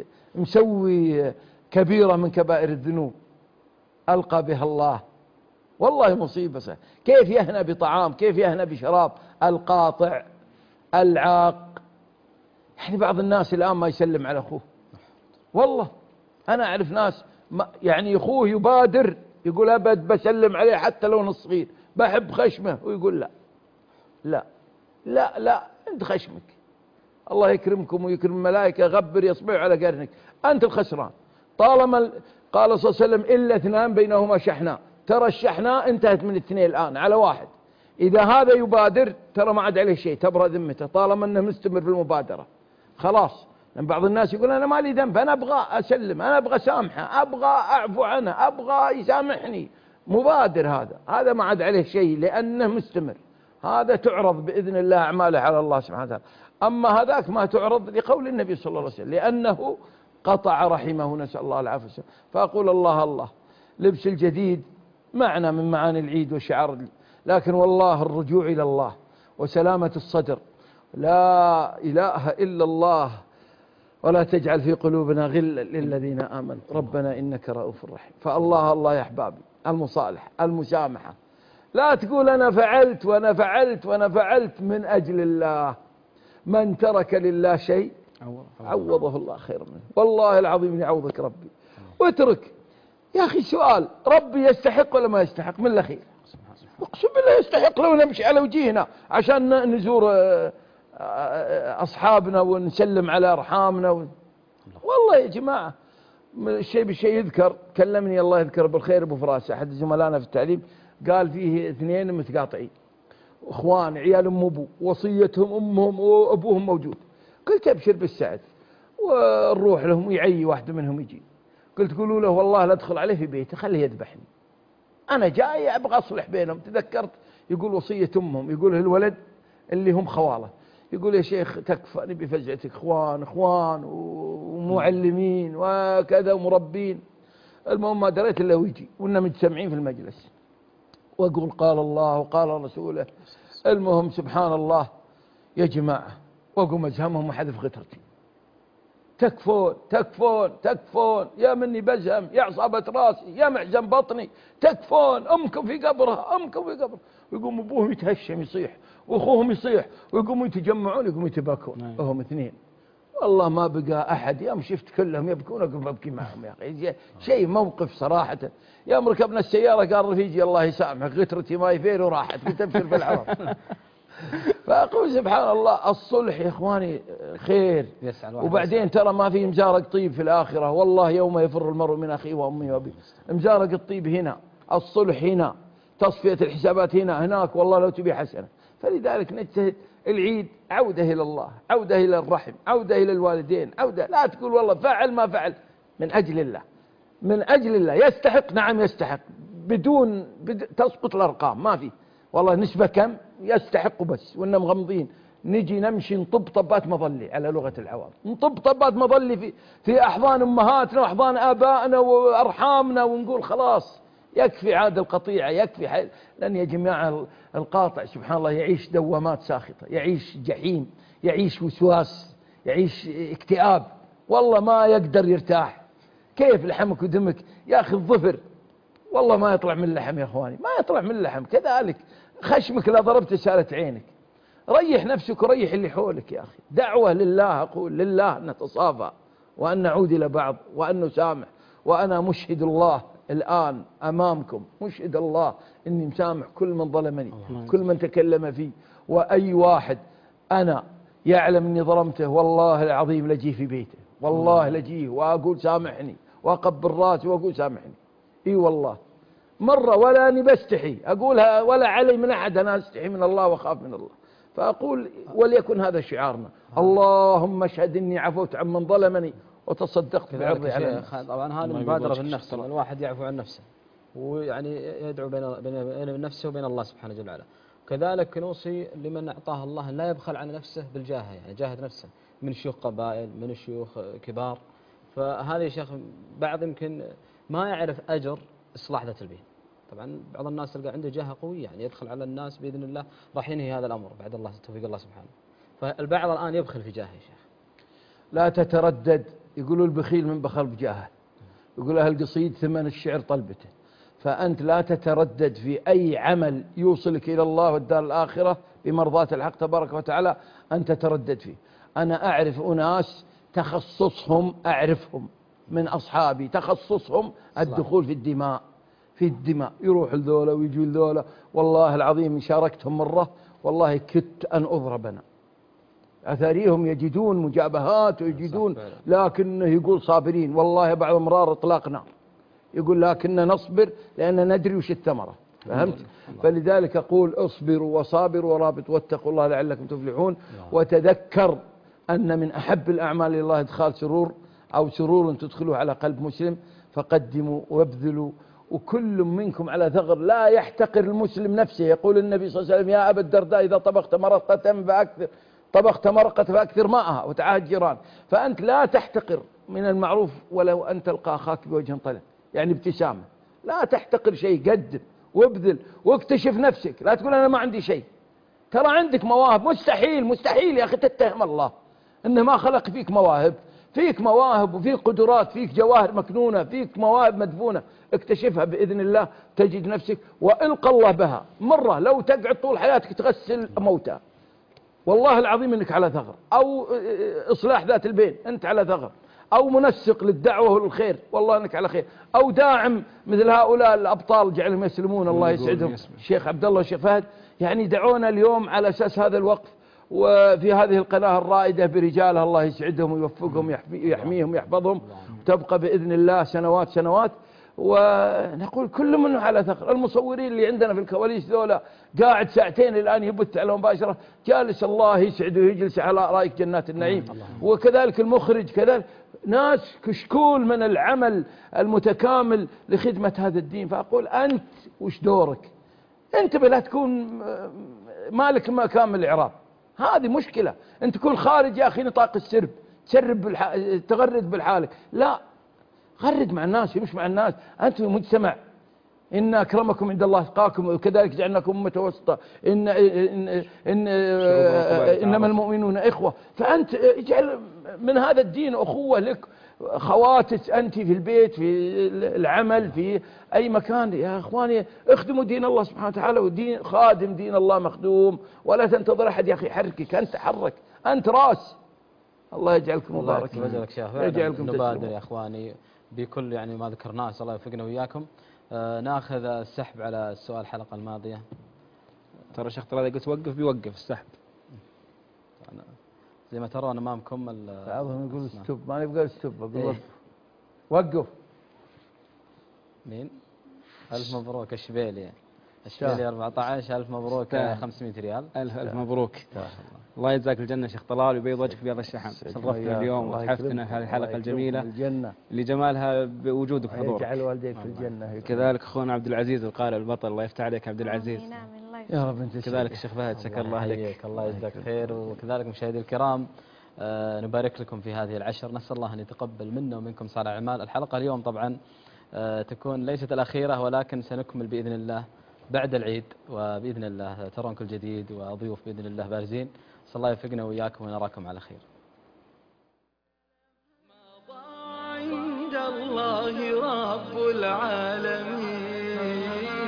D: مسوي كبيرة من كبائر الذنوب ألقى بها الله. والله مصيبة. كيف يهنى بطعام، كيف يهنى بشراب؟ القاطع العاق. يعني بعض الناس الآن ما يسلم على أخوه. والله أنا أعرف ناس يعني أخوه يبادر يقول أبد بسلم عليه حتى لو نص صغير، بحب خشمه، ويقول لا لا لا لا، أنت خشمك الله يكرمكم ويكرم الملائكة، غبر يصبعوا على قرنك، أنت الخسران. طالما قال صلى الله عليه وسلم إلا اثنان بينهما شحناء، ترى الشحناء انتهت من اثنين الآن على واحد. إذا هذا يبادر ترى ما عاد عليه شيء، تبرأ ذمته طالما أنه مستمر في المبادرة خلاص. لأن بعض الناس يقول أنا ما لي ذنب، أنا أبغى أسلم، أنا أبغى سامحه، أبغى أعفو عنه، أبغى يسامحني. مبادر هذا ما عاد عليه شيء لأنه مستمر. هذا تعرض بإذن الله أعماله على الله سبحانه وتعالى. أما هذاك ما تعرض لقول النبي صلى الله عليه وسلم لأنه قطع رحمه، نسأل الله العافية والسلامة. فأقول الله لبس الجديد معنى من معاني العيد وشعار، لكن والله الرجوع إلى الله وسلامة الصدر، لا إله إلا الله، ولا تجعل في قلوبنا غلا للذين آمنوا ربنا إنك رؤوف رحيم. فالله يا أحبابي، المصالحة، المسامحة. لا تقول أنا فعلت وأنا فعلت وأنا فعلت، من أجل الله. من ترك لله شيء عوضه الله خير منه، والله العظيم يعوضك ربي. واترك يا أخي سؤال، ربي يستحق ولا ما يستحق؟ من الأخير اقسم بالله يستحق. لو نمشي على وجهنا عشان نزور أصحابنا ونسلم على أرحامنا والله يا جماعة الشيء بالشيء يذكر. كلمني الله يذكر بالخير أبو فراس أحد زملائنا في التعليم، قال فيه اثنين متقاطعين اخوان، عيال أبو، وصيتهم امهم وابوهم موجود. قلت ابشر بالسعد ونروح لهم ويعي واحد منهم يجي. قلت قولوا له والله لا ادخل عليه في بيته، خليه يذبحني، انا جاي ابغى اصلح بينهم. تذكرت يقول وصية امهم، يقول الولد اللي هم خواله، يقول يا شيخ تكفى نبي فزعتك، اخوان ومعلمين وكذا ومربين. المهم ما دريت الا ويجي وإننا مجتمعين في المجلس، واقول قال الله وقال رسوله. المهم سبحان الله يا جماعة، واقوم ازهمهم وحذف غترتي. تكفون تكفون تكفون، يا مني بزهم، يا عصابة راسي، يا محزن بطني، تكفون، امكم في قبرها، امكم في قبرها. ويقوم ابوهم يتهشم يصيح، واخوهم يصيح، ويقوموا يتجمعون، يقوموا يتباكون وهم اثنين. والله ما بقى احد، يوم شفت كلهم يبكون اقوم ابكي معهم يا اخي. شيء موقف صراحة. يوم ركبنا السيارة قال رفيجي الله يسامحك غترتي ما يفير وراحت، كنت ابشر في العرب. فأقول سبحان الله الصلح يا إخواني خير. وبعدين ترى ما في مزارق طيب في الآخرة، والله يوم يفر المرء من أخيه وأمه وأبيه. مزارق الطيب هنا، الصلح هنا، تصفية الحسابات هنا، هناك والله لو تبي حسنة. فلذلك نجتهد. العيد عودة إلى الله، عودة إلى الرحم، عودة إلى الوالدين، عودة. لا تقول والله فعل ما فعل، من أجل الله، من أجل الله. يستحق، نعم يستحق، بدون تسقط الأرقام، ما في والله نسبة كم يستحق بس، وإنهم مغمضين. نجي نمشي نطب طبات مظلي على لغة العوام، نطب طبات مظلي في أحضان أمهاتنا وأحضان آبائنا وأرحامنا، ونقول خلاص يكفي عاد القطيعة، يكفي لأن يا جماعة القاطع سبحان الله يعيش دوامات ساخطة، يعيش جحيم، يعيش وسواس، يعيش اكتئاب، والله ما يقدر يرتاح. كيف لحمك ودمك يا أخي؟ الظفر والله ما يطلع من اللحم يا أخواني، ما يطلع من اللحم. كذلك خشمك لا ضربت سالت عينك. ريح نفسك وريح اللي حولك يا أخي. دعوة لله، أقول لله أن نتصافى وأن نعود إلى بعض وأن نسامح. وأنا مشهد الله الآن أمامكم، مشهد الله إني مسامح كل من ظلمني، كل من تكلم فيه، وأي واحد أنا يعلم إني ظلمته والله العظيم لجيه في بيته، والله لجيه وأقول سامحني، وأقبل راسي وأقول سامحني. إي والله مرة، ولا أني بستحي أقولها ولا علي من أحد، أنا أستحي من الله وأخاف من الله. فأقول وليكن هذا شعارنا، اللهم اشهد إني عفوت عمن ظلمني وتصدقت بعرضي على الناس.
C: طبعا هذه مبادرة بالنفس، الواحد يعفو عن نفسه ويعني يدعو بين نفسه وبين الله سبحانه وتعالى. كذلك نوصي لمن أعطاه الله أن لا يبخل على نفسه بالجاهة، يعني جاهد نفسه من شيوخ قبائل، من شيوخ كبار. فهذا يا شيخ بعض يمكن ما يعرف أجر إصلاح ذات البين. طبعا بعض الناس تلقى عنده جاهة قوية، يعني يدخل على الناس بإذن الله راح ينهي هذا الأمر بعد الله توفيق الله سبحانه. فالبعض الآن يبخل في جاهه يا شيخ.
D: لا تتردد، يقولوا البخيل من بخل بجاهه، يقول أهل القصيد ثمن الشعر طلبته. فأنت لا تتردد في أي عمل يوصلك إلى الله والدار الآخرة بمرضاة الحق تبارك وتعالى أن تتردد فيه. أنا أعرف أناس تخصصهم، أعرفهم من أصحابي تخصصهم الدخول في الدماء، في الدماء، يروح لذولا ويجي لذولا. والله العظيم إن شاركتهم مرة والله كدت أن أضرب أنا. أثاريهم يجدون مجابهات ويجدون، لكنه يقول صابرين، والله بعض مرار إطلاق نار، يقول لكننا نصبر لأننا ندري وش الثمرة. فهمت؟ فلذلك أقول اصبروا وصابروا ورابطوا واتقوا الله لعلكم تفلحون. وتذكر أن من أحب الأعمال إلى الله إدخال سرور، أو سرور تدخله على قلب مسلم، فقدموا وابذلوا. وكل منكم على ثغر، لا يحتقر المسلم نفسه. يقول النبي صلى الله عليه وسلم يا أبا الدرداء إذا طبخت مرقة فأكثر ماءها وتعاهد الجيران. فأنت لا تحتقر من المعروف ولو أن تلقى أخاك بوجه طلق، يعني ابتسامة. لا تحتقر شيء، قدم وابذل واكتشف نفسك. لا تقول أنا ما عندي شيء، ترى عندك مواهب. مستحيل مستحيل يا أخي تتهم الله إنه ما خلق فيك مواهب. فيك مواهب وفيك قدرات، فيك جواهر مكنونة، فيك مواهب مدفونة. اكتشفها بإذن الله تجد نفسك وإلقى الله بها. مرة لو تقعد طول حياتك تغسل موتى، والله العظيم انك على ثغر. او اصلاح ذات البين انت على ثغر، او منسق للدعوة والخير والله انك على خير، او داعم مثل هؤلاء الابطال جعلهم يسلمون الله يسعدهم، الشيخ عبد الله والشيخ فهد، يعني دعونا اليوم على اساس هذا الوقف. وفي هذه القناة الرائدة برجالها الله يسعدهم ويوفقهم يحميهم ويحفظهم، تبقى بإذن الله سنوات سنوات. ونقول كل منه على ثغر. المصورين اللي عندنا في الكواليس ذولا قاعد ساعتين الآن يبث على مباشرة، جالس الله يسعده ويجلس على أرائك جنات النعيم. وكذلك المخرج، كذلك ناس كشكول من العمل المتكامل لخدمة هذا الدين. فأقول أنت وش دورك؟ أنت بلا تكون مالك مكان من الإعراب، هذه مشكلة. أنت تكون خارج يا أخي نطاق السرب، تسرب تغرد بالحالك. لا، غرد مع الناس مش مع الناس. أنت في مجتمع، إن أكرمكم عند الله أتقاكم وكذلك جعلناكم أمة وسطا، إنما المؤمنون إخوة. فأنت اجعل من هذا الدين أخوة لك، خواتس أنت في البيت، في العمل، في أي مكان. يا أخواني اخدموا دين الله سبحانه وتعالى، ودين خادم دين الله مخدوم، ولا تنتظر أحد يا أخي يحركك، أنت حرك، أنت رأس. الله يجعلكم مبارك،
C: يجعلكم نبادر يا أخواني بكل يعني ما ذكرناه، الله يوفقنا وإياكم. ناخذ السحب على السؤال الحلقة الماضية.
B: ترى شيخ طلال قلت وقف بيوقف السحب.
C: زي ما ترون أمامكم
D: بعضهم يقول ستوب، ما يبغى ستوب، أقول وقف.
C: مين؟ ألف مبروك الشبيلي. الشبيلي 14. ألف مبروك 500 ريال.
B: ألف مبروك. الله يجزاك الجنة شيخ طلال ويبيض وجهك بيض الشحن. شرفتنا اليوم وتحفتنا في هذه الحلقة الجميلة اللي جمالها بوجودك وحضورك.
D: يجعل والديك في الجنة.
B: كذلك أخونا عبد العزيز القارئ البطل، الله يفتح عليك عبد العزيز.
D: يا رب أنت
B: كذلك الشيخ فهد، شكر الله لك.
C: يحييك، الله يجزاك خير. وكذلك مشاهدي الكرام، نبارك لكم في هذه العشر، نسأل الله أن يتقبل منا ومنكم صالح الأعمال. الحلقة اليوم طبعا تكون ليست الأخيرة، ولكن سنكمل بإذن الله بعد العيد، وبإذن الله ترون كل جديد وضيوف بإذن الله بارزين. صلى الله يوفقنا وإياكم ونراكم على خير.
A: عند الله رب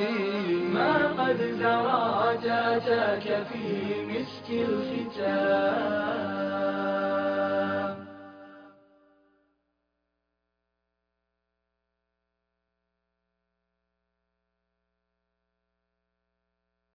A: العالمين ما قد زرعتك في مسك الختام